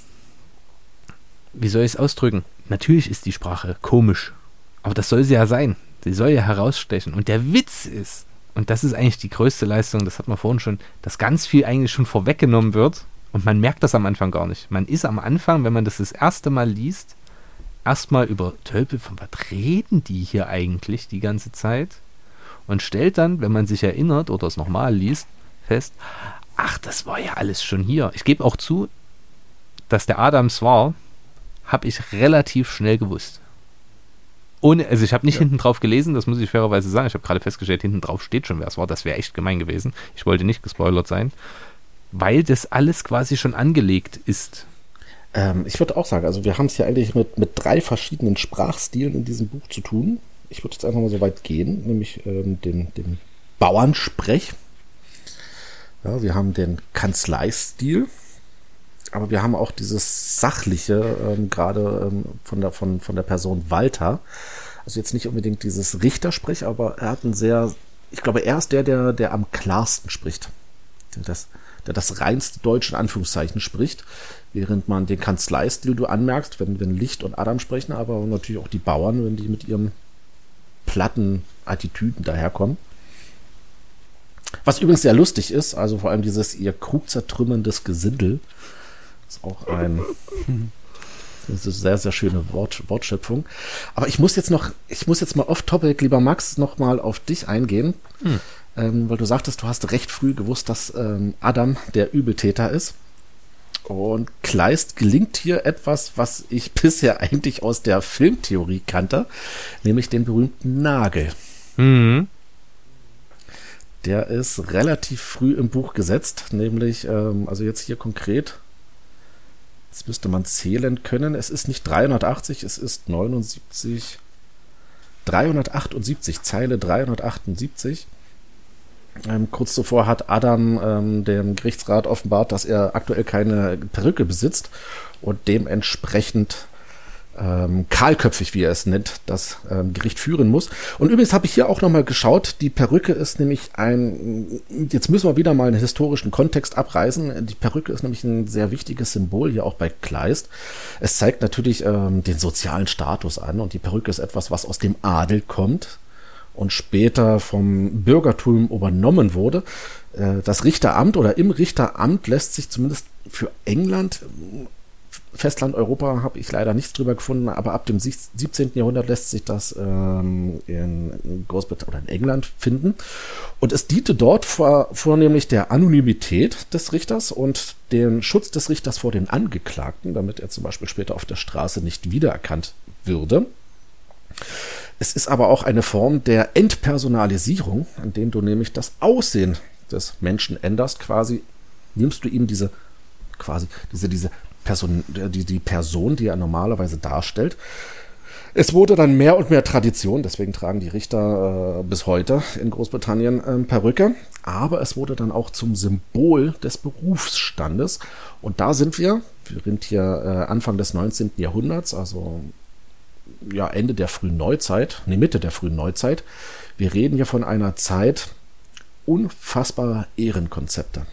wie soll ich es ausdrücken? Natürlich ist die Sprache komisch, aber das soll sie ja sein, sie soll ja herausstechen und der Witz ist, und das ist eigentlich die größte Leistung, das hat man vorhin schon, dass ganz viel eigentlich schon vorweggenommen wird. Und man merkt das am Anfang gar nicht. Man ist am Anfang, wenn man das das erste Mal liest, erstmal über Tölpel, von was reden die hier eigentlich die ganze Zeit? Und stellt dann, wenn man sich erinnert oder es nochmal liest, fest, ach, das war ja alles schon hier. Ich gebe auch zu, dass der Adams war, habe ich relativ schnell gewusst. Ohne, also ich habe nicht ja. hinten drauf gelesen, das muss ich fairerweise sagen. Ich habe gerade festgestellt, hinten drauf steht schon, wer es war. Das wäre echt gemein gewesen. Ich wollte nicht gespoilert sein. Weil das alles quasi schon angelegt ist. Ähm, ich würde auch sagen, also wir haben es ja eigentlich mit, mit drei verschiedenen Sprachstilen in diesem Buch zu tun. Ich würde jetzt einfach mal so weit gehen, nämlich ähm, den, den Bauernsprech. Ja, wir haben den Kanzleistil, aber wir haben auch dieses Sachliche, ähm, gerade ähm, von, der, von, von der Person Walter. Also jetzt nicht unbedingt dieses Richtersprech, aber er hat einen sehr, ich glaube, er ist der, der, der am klarsten spricht. Der das der das reinste Deutsch in Anführungszeichen spricht, während man den Kanzleistil du anmerkst, wenn, wenn Licht und Adam sprechen, aber natürlich auch die Bauern, wenn die mit ihren platten Attitüden daherkommen. Was übrigens sehr lustig ist, also vor allem dieses ihr Krug zertrümmerndes Gesindel, ist auch ein das ist eine sehr, sehr schöne Wort, Wortschöpfung. Aber ich muss jetzt noch, ich muss jetzt mal off-topic, lieber Max, noch mal auf dich eingehen, hm. ähm, weil du sagtest, du hast recht früh gewusst, dass ähm, Adam der Übeltäter ist. Und Kleist gelingt hier etwas, was ich bisher eigentlich aus der Filmtheorie kannte, nämlich den berühmten Nagel. Mhm. Der ist relativ früh im Buch gesetzt, nämlich, ähm, also jetzt hier konkret, jetzt müsste man zählen können, es ist nicht dreihundertachtzig, es ist neunundsiebzig, dreihundertachtundsiebzig, Zeile dreihundertachtundsiebzig. Ähm, kurz zuvor hat Adam ähm, dem Gerichtsrat offenbart, dass er aktuell keine Perücke besitzt und dementsprechend ähm, kahlköpfig, wie er es nennt, das ähm, Gericht führen muss. Und übrigens habe ich hier auch nochmal geschaut, die Perücke ist nämlich ein, jetzt müssen wir wieder mal einen historischen Kontext abreißen, die Perücke ist nämlich ein sehr wichtiges Symbol hier auch bei Kleist. Es zeigt natürlich ähm, den sozialen Status an und die Perücke ist etwas, was aus dem Adel kommt und später vom Bürgertum übernommen wurde. Das Richteramt oder im Richteramt lässt sich zumindest für England, Festland Europa habe ich leider nichts drüber gefunden, aber ab dem siebzehnten Jahrhundert lässt sich das ähm, in Großbritannien oder in England finden. Und es diente dort vor, vornehmlich der Anonymität des Richters und den Schutz des Richters vor den Angeklagten, damit er zum Beispiel später auf der Straße nicht wiedererkannt würde. Es ist aber auch eine Form der Entpersonalisierung, indem du nämlich das Aussehen des Menschen änderst. Quasi nimmst du ihm diese quasi diese diese Person, die die Person, die er normalerweise darstellt. Es wurde dann mehr und mehr Tradition, deswegen tragen die Richter äh, bis heute in Großbritannien äh, Perücke, aber es wurde dann auch zum Symbol des Berufsstandes. Und da sind wir, wir sind hier äh, Anfang des neunzehnten Jahrhunderts, also ja, Ende der frühen Neuzeit, nee, Mitte der frühen Neuzeit. Wir reden hier von einer Zeit unfassbarer Ehrenkonzepte.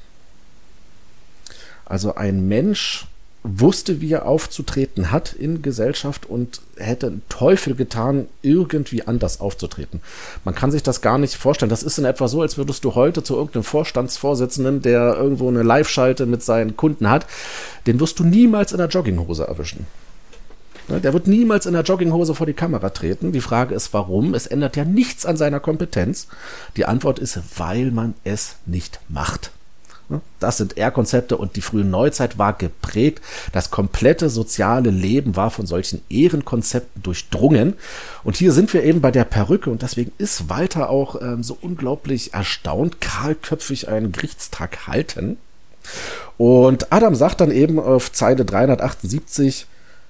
Also ein Mensch wusste, wie er aufzutreten hat in Gesellschaft und hätte einen Teufel getan, irgendwie anders aufzutreten. Man kann sich das gar nicht vorstellen. Das ist in etwa so, als würdest du heute zu irgendeinem Vorstandsvorsitzenden, der irgendwo eine Live-Schalte mit seinen Kunden hat, den wirst du niemals in der Jogginghose erwischen. Der wird niemals in der Jogginghose vor die Kamera treten. Die Frage ist, warum? Es ändert ja nichts an seiner Kompetenz. Die Antwort ist, weil man es nicht macht. Das sind Ehrkonzepte und die frühe Neuzeit war geprägt. Das komplette soziale Leben war von solchen Ehrenkonzepten durchdrungen. Und hier sind wir eben bei der Perücke und deswegen ist Walter auch ähm, so unglaublich erstaunt, kahlköpfig einen Gerichtstag halten. Und Adam sagt dann eben auf Zeile dreihundertachtundsiebzig,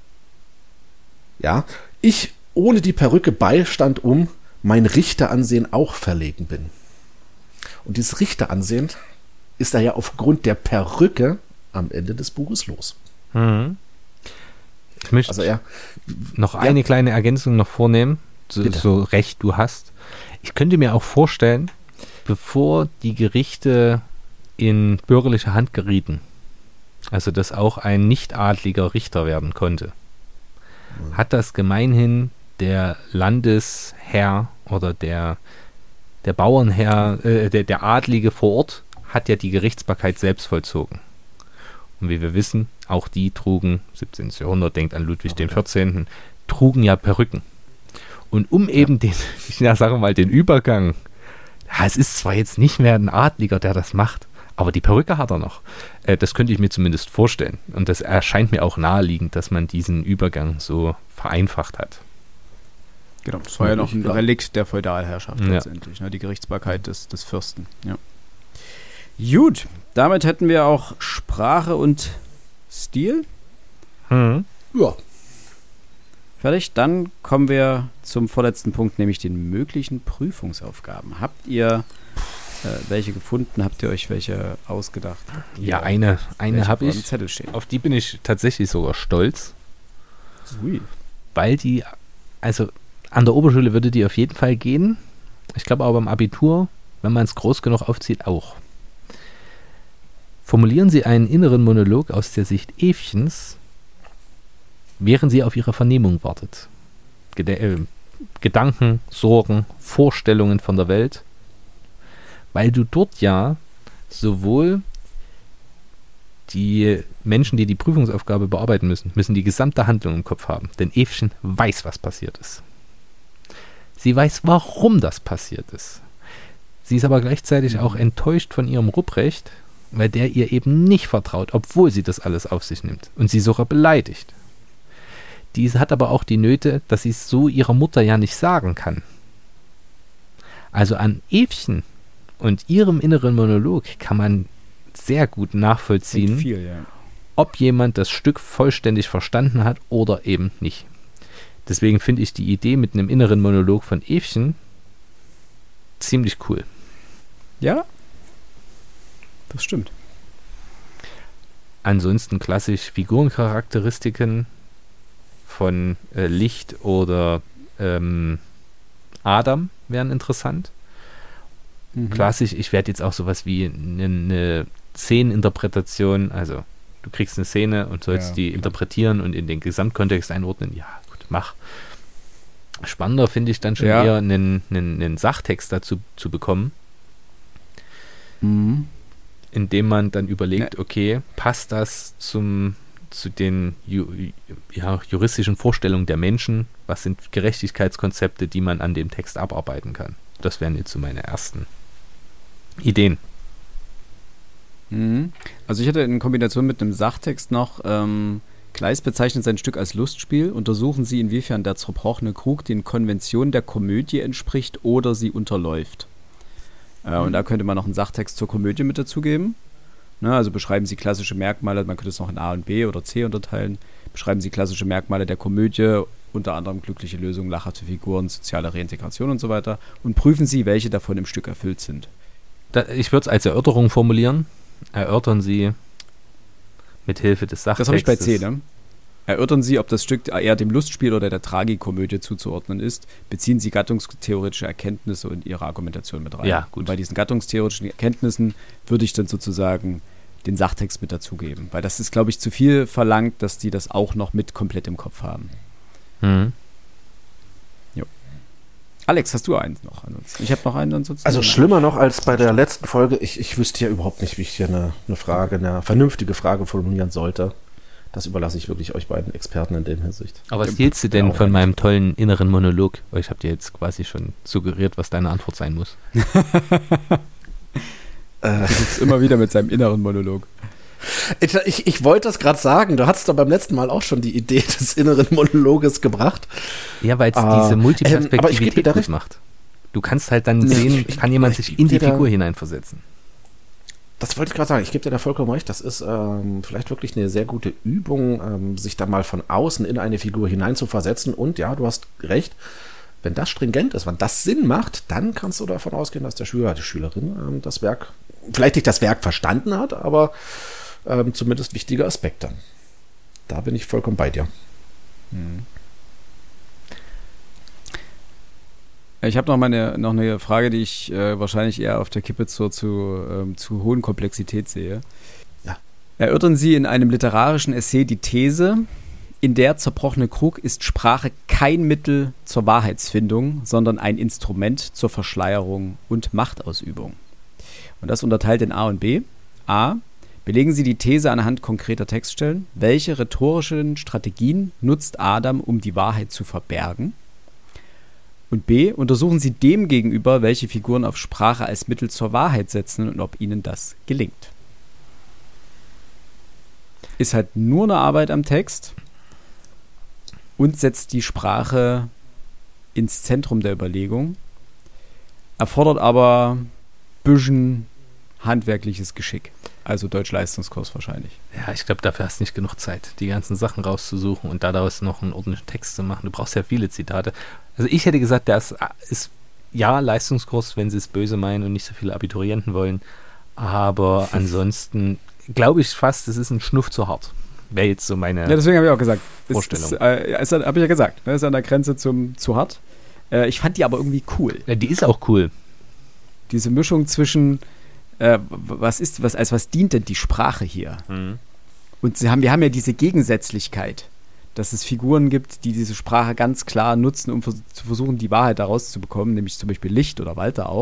ja, ich ohne die Perücke Beistand um mein Richteransehen auch verlegen bin. Und dieses Richteransehen ist er ja aufgrund der Perücke am Ende des Buches los. Mhm. Ich möchte also er, noch ja. eine kleine Ergänzung noch vornehmen, so, so recht du hast. Ich könnte mir auch vorstellen, bevor die Gerichte in bürgerliche Hand gerieten, also dass auch ein nicht-adliger Richter werden konnte, hat das gemeinhin der Landesherr oder der, der Bauernherr, äh, der, der Adlige vor Ort, hat ja die Gerichtsbarkeit selbst vollzogen. Und wie wir wissen, auch die trugen, siebzehnten Jahrhundert, denkt an Ludwig den vierzehnten, trugen ja Perücken. Und um eben ja. den, ich sage mal, den Übergang, ja, es ist zwar jetzt nicht mehr ein Adliger, der das macht, aber die Perücke hat er noch. Äh, das könnte ich mir zumindest vorstellen. Und das erscheint mir auch naheliegend, dass man diesen Übergang so vereinfacht hat. Genau, das war ja noch ein Relikt der Feudalherrschaft ja. letztendlich, ne? Die Gerichtsbarkeit des, des Fürsten. Ja. Gut, damit hätten wir auch Sprache und Stil. Mhm. Ja. Fertig, dann kommen wir zum vorletzten Punkt, nämlich den möglichen Prüfungsaufgaben. Habt ihr äh, welche gefunden? Habt ihr euch welche ausgedacht? Ja, eine, eine habe ich. Zettel stehen? Auf die bin ich tatsächlich sogar stolz. Ui. Weil die, also an der Oberschule würde die auf jeden Fall gehen. Ich glaube aber beim Abitur, wenn man es groß genug aufzieht, auch. Formulieren Sie einen inneren Monolog aus der Sicht Evchens, während sie auf ihre Vernehmung wartet. Gede- äh, Gedanken, Sorgen, Vorstellungen von der Welt. weil du dort ja sowohl die Menschen, die die Prüfungsaufgabe bearbeiten müssen, müssen die gesamte Handlung im Kopf haben. Denn Evchen weiß, was passiert ist. Sie weiß, warum das passiert ist. Sie ist aber gleichzeitig auch enttäuscht von ihrem Rupprecht, weil der ihr eben nicht vertraut, obwohl sie das alles auf sich nimmt und sie sogar beleidigt. Diese hat aber auch die Nöte, dass sie es so ihrer Mutter ja nicht sagen kann. Also an Evchen und ihrem inneren Monolog kann man sehr gut nachvollziehen, Viel, ja. ob jemand das Stück vollständig verstanden hat oder eben nicht. Deswegen finde ich die Idee mit einem inneren Monolog von Evchen ziemlich cool. Ja, das stimmt. Ansonsten klassisch Figurencharakteristiken von äh, Licht oder ähm, Adam wären interessant. Mhm. Klassisch, ich werde jetzt auch sowas wie eine, eine Szeneninterpretation, also du kriegst eine Szene und sollst Ja, die klar. interpretieren und in den Gesamtkontext einordnen. Ja, gut, mach. Spannender finde ich dann schon Ja. eher einen, einen, einen Sachtext dazu zu bekommen, Mhm. indem man dann überlegt, okay, passt das zum, zu den ju, ja, juristischen Vorstellungen der Menschen? Was sind Gerechtigkeitskonzepte, die man an dem Text abarbeiten kann? Das wären jetzt so meine ersten Ideen. Mhm. Also ich hatte in Kombination mit einem Sachtext noch, ähm, Kleist bezeichnet sein Stück als Lustspiel. Untersuchen Sie, inwiefern der zerbrochene Krug den Konventionen der Komödie entspricht oder sie unterläuft. Äh, Und da könnte man noch einen Sachtext zur Komödie mit dazugeben. Ne, also beschreiben Sie klassische Merkmale, man könnte es noch in A und B oder C unterteilen. Beschreiben Sie klassische Merkmale der Komödie, unter anderem glückliche Lösungen, lachhafte Figuren, soziale Reintegration und so weiter. Und prüfen Sie, welche davon im Stück erfüllt sind. Da, ich würde es als Erörterung formulieren. Erörtern Sie mit Hilfe des Sachtextes. Das habe ich bei C, ne? Erörtern Sie, ob das Stück eher dem Lustspiel oder der Tragikomödie zuzuordnen ist. Beziehen Sie gattungstheoretische Erkenntnisse in Ihre Argumentation mit rein. Ja, gut. Und bei diesen gattungstheoretischen Erkenntnissen würde ich dann sozusagen den Sachtext mit dazugeben. Weil das ist, glaube ich, zu viel verlangt, dass die das auch noch mit komplett im Kopf haben. Mhm. Alex, hast du einen noch? Ich habe noch einen ansonsten. Also schlimmer noch als bei der letzten Folge, ich, ich wüsste ja überhaupt nicht, wie ich hier eine, eine Frage, eine vernünftige Frage formulieren sollte. Das überlasse ich wirklich euch beiden Experten in dem Hinsicht. Aber was hältst du denn Genau. von meinem tollen inneren Monolog? Weil ich habe dir jetzt quasi schon suggeriert, was deine Antwort sein muss. Äh, Du sitzt immer wieder mit seinem inneren Monolog. ich, ich, ich wollte das gerade sagen, du hattest doch beim letzten Mal auch schon die Idee des inneren Monologes gebracht. Ja, weil es Ah, diese ähm, aber ich geb dir Multiperspektivität da gut recht. macht. Du kannst halt dann Nee, sehen, ich- kann jemand ich sich geb in die dir da- Figur hineinversetzen. Das wollte ich gerade sagen, ich gebe dir da vollkommen recht, das ist ähm, vielleicht wirklich eine sehr gute Übung, ähm, sich da mal von außen in eine Figur hineinzuversetzen und ja, du hast recht, wenn das stringent ist, wenn das Sinn macht, dann kannst du davon ausgehen, dass der Schüler, die Schülerin ähm, das Werk, vielleicht nicht das Werk verstanden hat, aber ähm, zumindest wichtige Aspekte. Da bin ich vollkommen bei dir. Ich habe noch, meine, noch eine Frage, die ich äh, wahrscheinlich eher auf der Kippe zur zu, ähm, zu hohen Komplexität sehe. Ja. Erörtern Sie in einem literarischen Essay die These, in der zerbrochene Krug ist Sprache kein Mittel zur Wahrheitsfindung, sondern ein Instrument zur Verschleierung und Machtausübung. Und das unterteilt in A und B. A. Belegen Sie die These anhand konkreter Textstellen. Welche rhetorischen Strategien nutzt Adam, um die Wahrheit zu verbergen? Und B. Untersuchen Sie demgegenüber, welche Figuren auf Sprache als Mittel zur Wahrheit setzen und ob ihnen das gelingt. Ist halt nur eine Arbeit am Text und setzt die Sprache ins Zentrum der Überlegung, erfordert aber ein bisschen handwerkliches Geschick. Also Deutsch-Leistungskurs wahrscheinlich. Ja, ich glaube, dafür hast du nicht genug Zeit, die ganzen Sachen rauszusuchen und daraus noch einen ordentlichen Text zu machen. Du brauchst ja viele Zitate. Also ich hätte gesagt, das ist ja Leistungskurs, wenn sie es böse meinen und nicht so viele Abiturienten wollen. Aber ansonsten glaube ich fast, es ist ein Schnuff zu hart. Wäre jetzt so meine Ja, deswegen habe ich auch gesagt. Vorstellung. Ist, äh, ist, habe ich ja gesagt. Ne, ist an der Grenze zum zu hart. Äh, ich fand die aber irgendwie cool. Ja, die ist auch cool. Diese Mischung zwischen äh, was ist, was, als was dient denn die Sprache hier? Mhm. Und sie haben, wir haben ja diese Gegensätzlichkeit, dass es Figuren gibt, die diese Sprache ganz klar nutzen, um vers- zu versuchen, die Wahrheit daraus zu bekommen, nämlich zum Beispiel Licht oder Walter auch.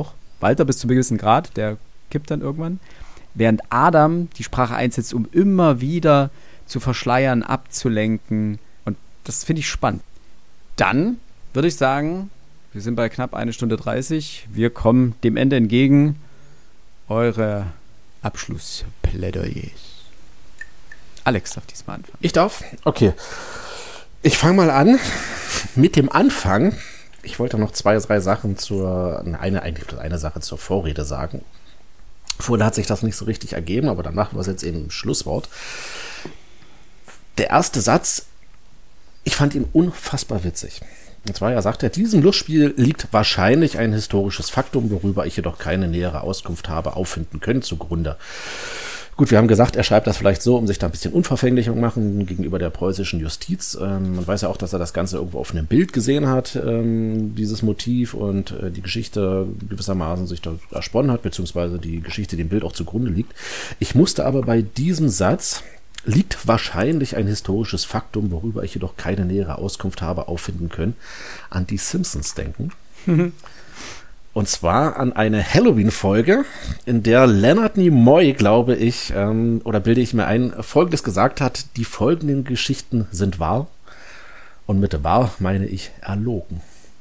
Walter bis zu einem gewissen Grad, der kippt dann irgendwann. Während Adam die Sprache einsetzt, um immer wieder zu verschleiern, abzulenken. Und das finde ich spannend. Dann würde ich sagen, wir sind bei knapp eine Stunde dreißig. Wir kommen dem Ende entgegen. Eure Abschlussplädoyers. Alex darf diesmal anfangen. Ich darf? Okay. Ich fange mal an mit dem Anfang. Ich wollte noch zwei, drei Sachen zur, eine, eigentlich eine Sache zur Vorrede sagen. Vorher hat sich das nicht so richtig ergeben, aber dann machen wir es jetzt eben im Schlusswort. Der erste Satz, ich fand ihn unfassbar witzig. Und zwar, er sagt ja, diesem Lustspiel liegt wahrscheinlich ein historisches Faktum, worüber ich jedoch keine nähere Auskunft habe auffinden können, zugrunde. Gut, wir haben gesagt, er schreibt das vielleicht so, um sich da ein bisschen unverfänglicher zu machen gegenüber der preußischen Justiz. Ähm, man weiß ja auch, dass er das Ganze irgendwo auf einem Bild gesehen hat, ähm, dieses Motiv, und äh, die Geschichte gewissermaßen sich da ersponnen hat, beziehungsweise die Geschichte dem Bild auch zugrunde liegt. Ich musste aber bei diesem Satz, liegt wahrscheinlich ein historisches Faktum, worüber ich jedoch keine nähere Auskunft habe auffinden können, an die Simpsons denken. Und zwar an eine Halloween-Folge, in der Leonard Nimoy, glaube ich, ähm, oder bilde ich mir ein, Folgendes gesagt hat: Die folgenden Geschichten sind wahr. Und mit wahr meine ich erlogen.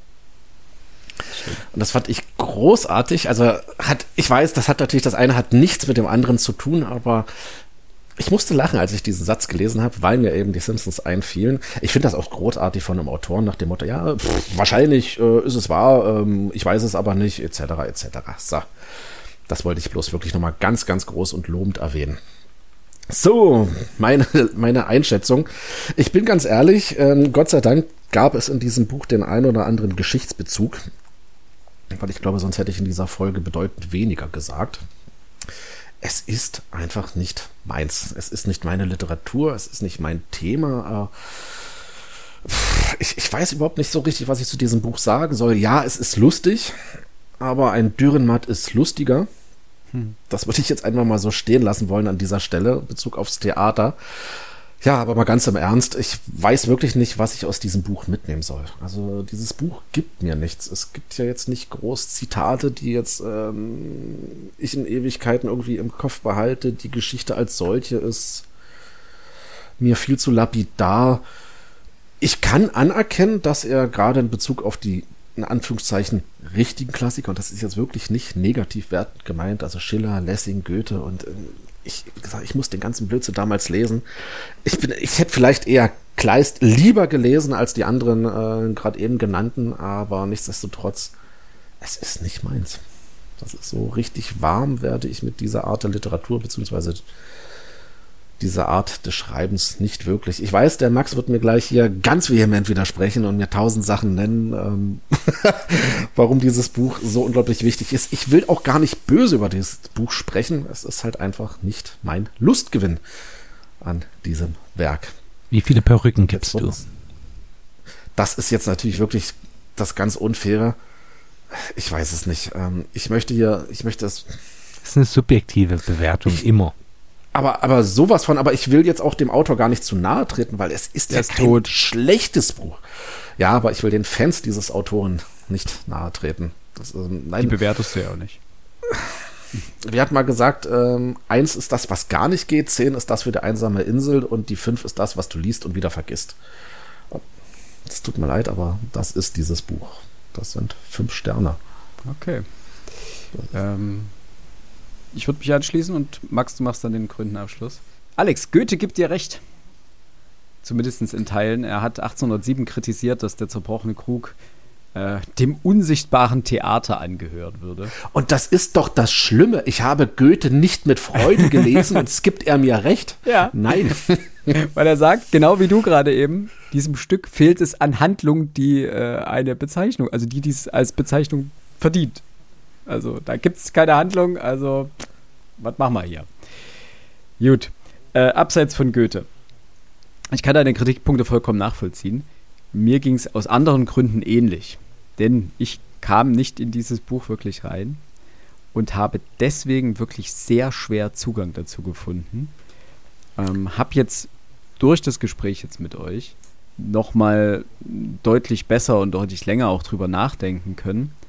Und das fand ich großartig. Also hat, ich weiß, das hat natürlich, das eine hat nichts mit dem anderen zu tun, aber ich musste lachen, als ich diesen Satz gelesen habe, weil mir eben die Simpsons einfielen. Ich finde das auch großartig von einem Autoren nach dem Motto, ja, pff, wahrscheinlich äh, ist es wahr, ähm, ich weiß es aber nicht, et cetera et cetera. So, das wollte ich bloß wirklich nochmal ganz, ganz groß und lobend erwähnen. So, meine, meine Einschätzung. Ich bin ganz ehrlich, ähm, Gott sei Dank gab es in diesem Buch den ein oder anderen Geschichtsbezug, weil ich glaube, sonst hätte ich in dieser Folge bedeutend weniger gesagt. Es ist einfach nicht meins. Es ist nicht meine Literatur, es ist nicht mein Thema. Ich, ich weiß überhaupt nicht so richtig, was ich zu diesem Buch sagen soll. Ja, es ist lustig, aber ein Dürrenmatt ist lustiger. Hm. Das würde ich jetzt einfach mal so stehen lassen wollen an dieser Stelle, in Bezug aufs Theater. Ja, aber mal ganz im Ernst, ich weiß wirklich nicht, was ich aus diesem Buch mitnehmen soll. Also dieses Buch gibt mir nichts. Es gibt ja jetzt nicht groß Zitate, die jetzt ähm, ich in Ewigkeiten irgendwie im Kopf behalte. Die Geschichte als solche ist mir viel zu lapidar. Ich kann anerkennen, dass er gerade in Bezug auf die, in Anführungszeichen, richtigen Klassiker, und das ist jetzt wirklich nicht negativ wertend gemeint, also Schiller, Lessing, Goethe und ähm, Ich, wie gesagt, ich muss den ganzen Blödsinn damals lesen. Ich, bin, ich hätte vielleicht eher Kleist lieber gelesen als die anderen, äh, gerade eben genannten, aber nichtsdestotrotz, es ist nicht meins. Das ist so richtig warm, werde ich mit dieser Art der Literatur, beziehungsweise dieser Art des Schreibens nicht wirklich. Ich weiß, der Max wird mir gleich hier ganz vehement widersprechen und mir tausend Sachen nennen, ähm, warum dieses Buch so unglaublich wichtig ist. Ich will auch gar nicht böse über dieses Buch sprechen. Es ist halt einfach nicht mein Lustgewinn an diesem Werk. Wie viele Perücken gibst du? Das ist jetzt natürlich wirklich das ganz Unfaire. Ich weiß es nicht. Ähm, ich möchte hier, ich möchte es. Das ist eine subjektive Bewertung, ich, immer. Aber, aber sowas von, aber ich will jetzt auch dem Autor gar nicht zu nahe treten, weil es ist Der ja ist kein tot. schlechtes Buch. Ja, aber ich will den Fans dieses Autoren nicht nahe treten. Das, ähm, nein. Die bewertest du ja auch nicht. Wir hatten mal gesagt, ähm, eins ist das, was gar nicht geht, zehn ist das für die einsame Insel und die fünf ist das, was du liest und wieder vergisst. Es tut mir leid, aber das ist dieses Buch. Das sind fünf Sterne. Okay. Ähm, ich würde mich anschließen und Max, du machst dann den Gründenabschluss. Alex, Goethe gibt dir recht. Zumindest in Teilen. Er hat achtzehnhundertsieben kritisiert, dass der zerbrochene Krug äh, dem unsichtbaren Theater angehören würde. Und das ist doch das Schlimme. Ich habe Goethe nicht mit Freude gelesen und es gibt er mir recht. Ja. Nein. Weil er sagt, genau wie du gerade eben, diesem Stück fehlt es an Handlung, die äh, eine Bezeichnung, also die dies als Bezeichnung verdient. Also da gibt es keine Handlung, also was machen wir hier? Gut, äh, abseits von Goethe. Ich kann deine Kritikpunkte vollkommen nachvollziehen. Mir ging es aus anderen Gründen ähnlich. Denn ich kam nicht in dieses Buch wirklich rein und habe deswegen wirklich sehr schwer Zugang dazu gefunden. Ähm, habe jetzt durch das Gespräch jetzt mit euch nochmal deutlich besser und deutlich länger auch drüber nachdenken können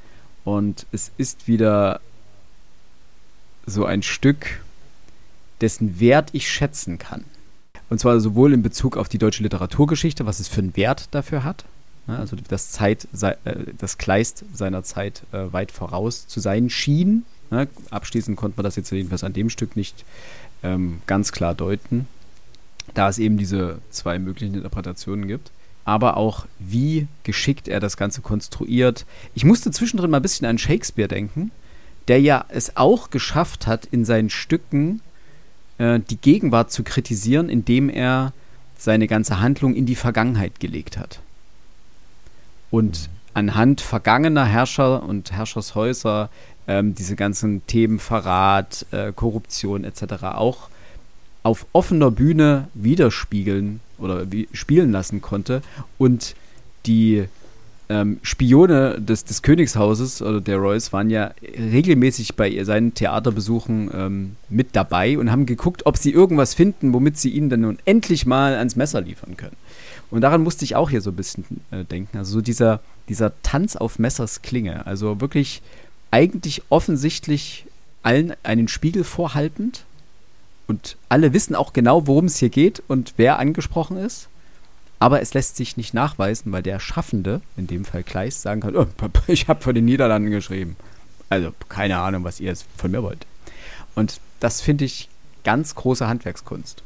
Und es ist wieder so ein Stück, dessen Wert ich schätzen kann. Und zwar sowohl in Bezug auf die deutsche Literaturgeschichte, was es für einen Wert dafür hat. Also das, Zeit, das Kleist seiner Zeit weit voraus zu sein schien. Abschließend konnte man das jetzt jedenfalls an dem Stück nicht ganz klar deuten, da es eben diese zwei möglichen Interpretationen gibt. Aber auch, wie geschickt er das Ganze konstruiert. Ich musste zwischendrin mal ein bisschen an Shakespeare denken, der ja es auch geschafft hat, in seinen Stücken äh, die Gegenwart zu kritisieren, indem er seine ganze Handlung in die Vergangenheit gelegt hat. Und anhand vergangener Herrscher und Herrschershäuser ähm, diese ganzen Themen Verrat, äh, Korruption et cetera auch auf offener Bühne widerspiegeln oder wie, spielen lassen konnte und die ähm, Spione des, des Königshauses oder der Royals waren ja regelmäßig bei seinen Theaterbesuchen ähm, mit dabei und haben geguckt, ob sie irgendwas finden, womit sie ihn dann nun endlich mal ans Messer liefern können. Und daran musste ich auch hier so ein bisschen äh, denken. Also so dieser, dieser Tanz auf Messers Klinge, also wirklich eigentlich offensichtlich allen einen Spiegel vorhaltend. Und alle wissen auch genau, worum es hier geht und wer angesprochen ist. Aber es lässt sich nicht nachweisen, weil der Schaffende, in dem Fall Kleist, sagen kann, oh, ich habe von den Niederlanden geschrieben. Also keine Ahnung, was ihr jetzt von mir wollt. Und das finde ich ganz große Handwerkskunst.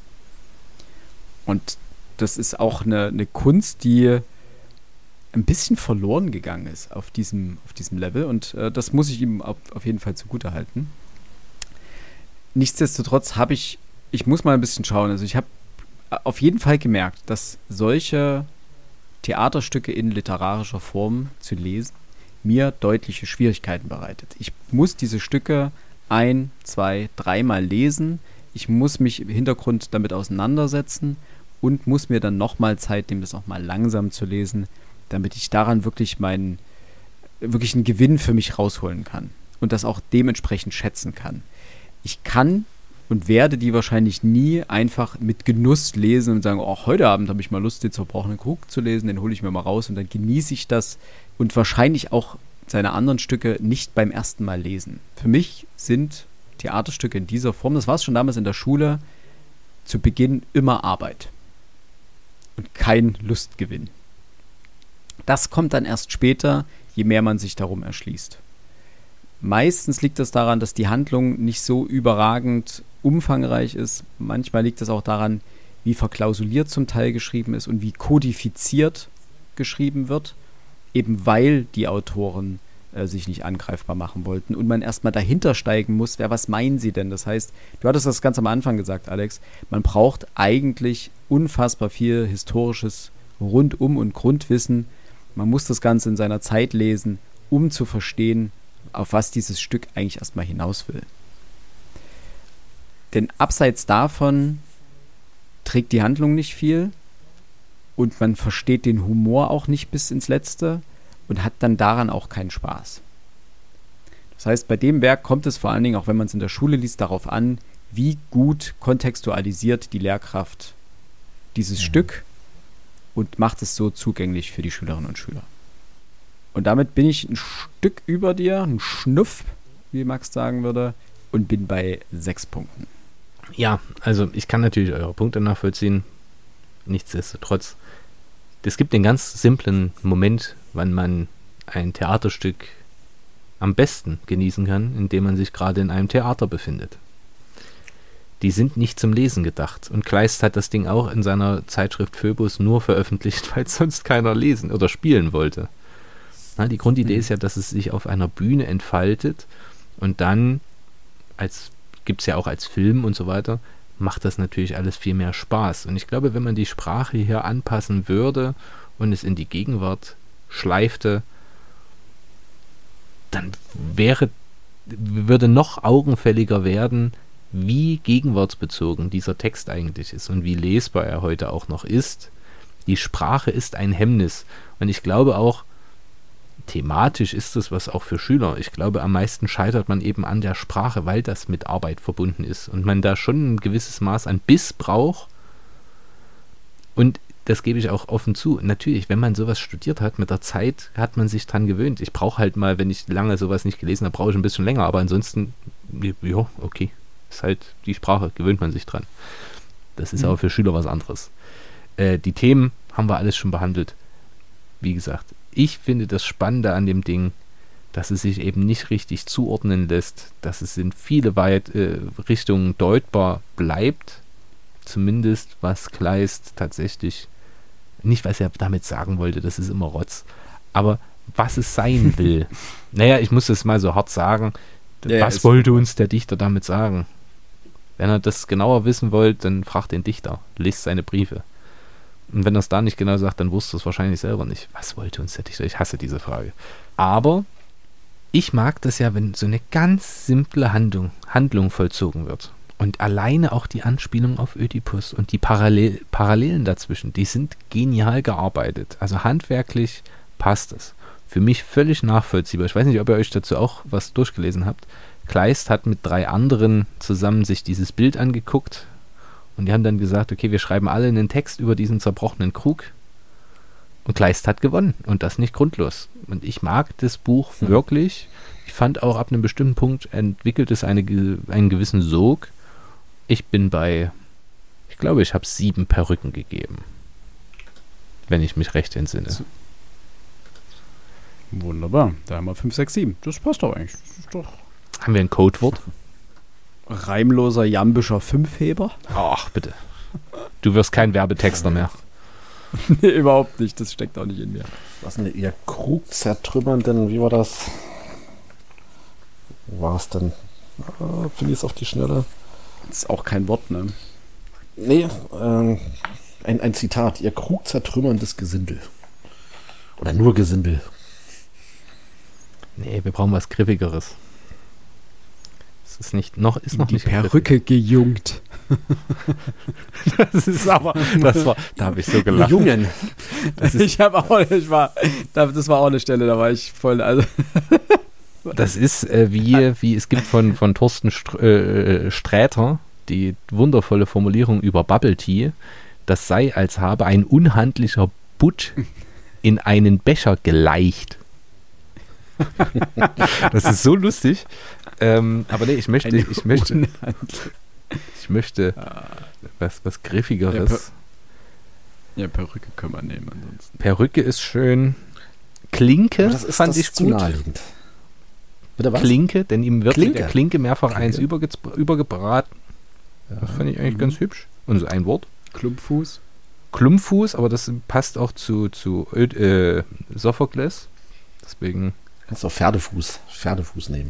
Und das ist auch eine, eine Kunst, die ein bisschen verloren gegangen ist auf diesem, auf diesem Level. Und äh, das muss ich ihm auf, auf jeden Fall zugutehalten. Nichtsdestotrotz habe ich, ich muss mal ein bisschen schauen, also ich habe auf jeden Fall gemerkt, dass solche Theaterstücke in literarischer Form zu lesen mir deutliche Schwierigkeiten bereitet. Ich muss diese Stücke ein, zwei, dreimal lesen, ich muss mich im Hintergrund damit auseinandersetzen und muss mir dann nochmal Zeit nehmen, das auch mal langsam zu lesen, damit ich daran wirklich meinen, wirklich einen Gewinn für mich rausholen kann und das auch dementsprechend schätzen kann. Ich kann und werde die wahrscheinlich nie einfach mit Genuss lesen und sagen, oh, heute Abend habe ich mal Lust, den zerbrochenen Krug zu lesen, den hole ich mir mal raus und dann genieße ich das und wahrscheinlich auch seine anderen Stücke nicht beim ersten Mal lesen. Für mich sind Theaterstücke in dieser Form, das war es schon damals in der Schule, zu Beginn immer Arbeit und kein Lustgewinn. Das kommt dann erst später, je mehr man sich darum erschließt. Meistens liegt das daran, dass die Handlung nicht so überragend umfangreich ist. Manchmal liegt es auch daran, wie verklausuliert zum Teil geschrieben ist und wie kodifiziert geschrieben wird, eben weil die Autoren äh, sich nicht angreifbar machen wollten und man erstmal dahinter steigen muss, wer, was meinen sie denn? Das heißt, du hattest das ganz am Anfang gesagt, Alex, man braucht eigentlich unfassbar viel historisches Rundum- und Grundwissen. Man muss das Ganze in seiner Zeit lesen, um zu verstehen, auf was dieses Stück eigentlich erstmal hinaus will. Denn abseits davon trägt die Handlung nicht viel und man versteht den Humor auch nicht bis ins Letzte und hat dann daran auch keinen Spaß. Das heißt, bei dem Werk kommt es vor allen Dingen, auch wenn man es in der Schule liest, darauf an, wie gut kontextualisiert die Lehrkraft dieses mhm. Stück und macht es so zugänglich für die Schülerinnen und Schüler. Und damit bin ich ein Stück über dir, ein Schnuff, wie Max sagen würde, und bin bei sechs Punkten. Ja, also ich kann natürlich eure Punkte nachvollziehen. Nichtsdestotrotz, es gibt den ganz simplen Moment, wann man ein Theaterstück am besten genießen kann, indem man sich gerade in einem Theater befindet. Die sind nicht zum Lesen gedacht. Und Kleist hat das Ding auch in seiner Zeitschrift Phoebus nur veröffentlicht, weil sonst keiner lesen oder spielen wollte. Na, die Grundidee mhm. ist ja, dass es sich auf einer Bühne entfaltet und dann, als gibt es ja auch als Film und so weiter, macht das natürlich alles viel mehr Spaß. Und ich glaube, wenn man die Sprache hier anpassen würde und es in die Gegenwart schleifte, dann wäre, würde noch augenfälliger werden, wie gegenwartsbezogen dieser Text eigentlich ist und wie lesbar er heute auch noch ist. Die Sprache ist ein Hemmnis. Und ich glaube auch, thematisch ist es was auch für Schüler. Ich glaube, am meisten scheitert man eben an der Sprache, weil das mit Arbeit verbunden ist und man da schon ein gewisses Maß an Biss braucht. Und das gebe ich auch offen zu. Natürlich, wenn man sowas studiert hat, mit der Zeit hat man sich dran gewöhnt. Ich brauche halt mal, wenn ich lange sowas nicht gelesen habe, brauche ich ein bisschen länger. Aber ansonsten, ja, okay. Ist halt die Sprache, gewöhnt man sich dran. Das ist mhm. aber für Schüler was anderes. Äh, die Themen haben wir alles schon behandelt. Wie gesagt, ich finde das Spannende an dem Ding, dass es sich eben nicht richtig zuordnen lässt, dass es in viele weit, äh, Richtungen deutbar bleibt. Zumindest was Kleist tatsächlich, nicht was er damit sagen wollte, das ist immer Rotz, aber was es sein will. Naja, ich muss das mal so hart sagen. Ja, was ja, wollte uns der Dichter damit sagen? Wenn ihr das genauer wissen wollt, dann fragt den Dichter, lest seine Briefe. Und wenn er es da nicht genau sagt, dann wusste es wahrscheinlich selber nicht. Was wollte uns der Dichter? Ich hasse diese Frage. Aber ich mag das ja, wenn so eine ganz simple Handlung, Handlung vollzogen wird. Und alleine auch die Anspielung auf Ödipus und die Parallel, Parallelen dazwischen, die sind genial gearbeitet. Also handwerklich passt es. Für mich völlig nachvollziehbar. Ich weiß nicht, ob ihr euch dazu auch was durchgelesen habt. Kleist hat mit drei anderen zusammen sich dieses Bild angeguckt und die haben dann gesagt, okay, wir schreiben alle einen Text über diesen zerbrochenen Krug. Und Kleist hat gewonnen und das nicht grundlos. Und ich mag das Buch hm. wirklich. Ich fand auch ab einem bestimmten Punkt entwickelt es eine, einen gewissen Sog. Ich bin bei, ich glaube, ich habe sieben Perücken gegeben. Wenn ich mich recht entsinne. Wunderbar. Da haben wir fünf, sechs, sieben. Das passt doch eigentlich. Das ist doch haben wir ein Codewort? Reimloser jambischer Fünfheber? Ach, bitte. Du wirst kein Werbetexter mehr. Nee, überhaupt nicht. Das steckt auch nicht in mir. Was denn, ihr Krug zertrümmernden, wie war das? Wo war es denn? Ah, finde ich es auf die Schnelle. Das ist auch kein Wort, ne? Nee, ähm, ein, ein Zitat. Ihr Krug zertrümmerndes Gesindel. Oder nur Gesindel. Nee, wir brauchen was Griffigeres. Es ist nicht, noch, ist noch die nicht Perücke gejungt. Das ist aber, das war, da habe ich so gelacht. Jungen. Das ich habe auch, ich war, das war auch eine Stelle, da war ich voll, also. Das ist äh, wie, wie, es gibt von, von Thorsten Str- äh, Sträter die wundervolle Formulierung über Bubble Tea, das sei, als habe ein unhandlicher Butt in einen Becher geleicht. Das ist so lustig. Ähm, aber nee, ich möchte, Eine ich möchte, ich möchte was, was Griffigeres. Ja, per- ja, Perücke können wir nehmen ansonsten. Perücke ist schön. Klinke das ist, fand das ich ist zu gut. naheliegend. Bitte was? Klinke, denn ihm wird Klinke. mit der Klinke mehrfach Klinke. eins überge- übergebraten. Ja. Das fand ich eigentlich mhm. ganz hübsch. Und so ein Wort. Klumpfuß. Klumpfuß, aber das passt auch zu, zu äh, Sophokles. Deswegen. Kannst du auch Pferdefuß, Pferdefuß nehmen.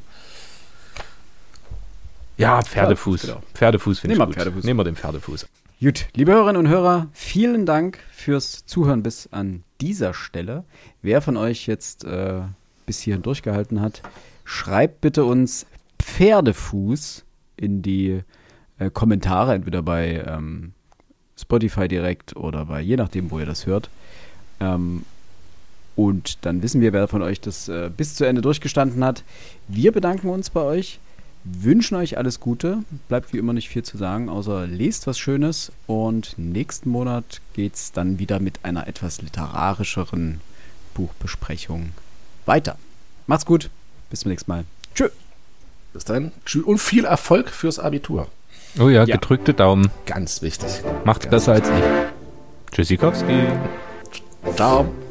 Ja, Pferdefuß. Genau. Pferdefuß finde ich Nehmen wir gut. Pferdefuß. Nehmen wir den Pferdefuß. Gut, liebe Hörerinnen und Hörer, vielen Dank fürs Zuhören bis an dieser Stelle. Wer von euch jetzt äh, bis hierhin durchgehalten hat, schreibt bitte uns Pferdefuß in die äh, Kommentare, entweder bei ähm, Spotify direkt oder bei, je nachdem, wo ihr das hört. Ähm, und dann wissen wir, wer von euch das äh, bis zu Ende durchgestanden hat. Wir bedanken uns bei euch, wünschen euch alles Gute. Bleibt wie immer nicht viel zu sagen, außer lest was Schönes. Und nächsten Monat geht es dann wieder mit einer etwas literarischeren Buchbesprechung weiter. Macht's gut, bis zum nächsten Mal. Tschö. Bis dann. Tschüss und viel Erfolg fürs Abitur. Oh ja, Ja. gedrückte Daumen. Ganz wichtig. Macht's Ganz besser als ich. Tschüssikowski. Ciao.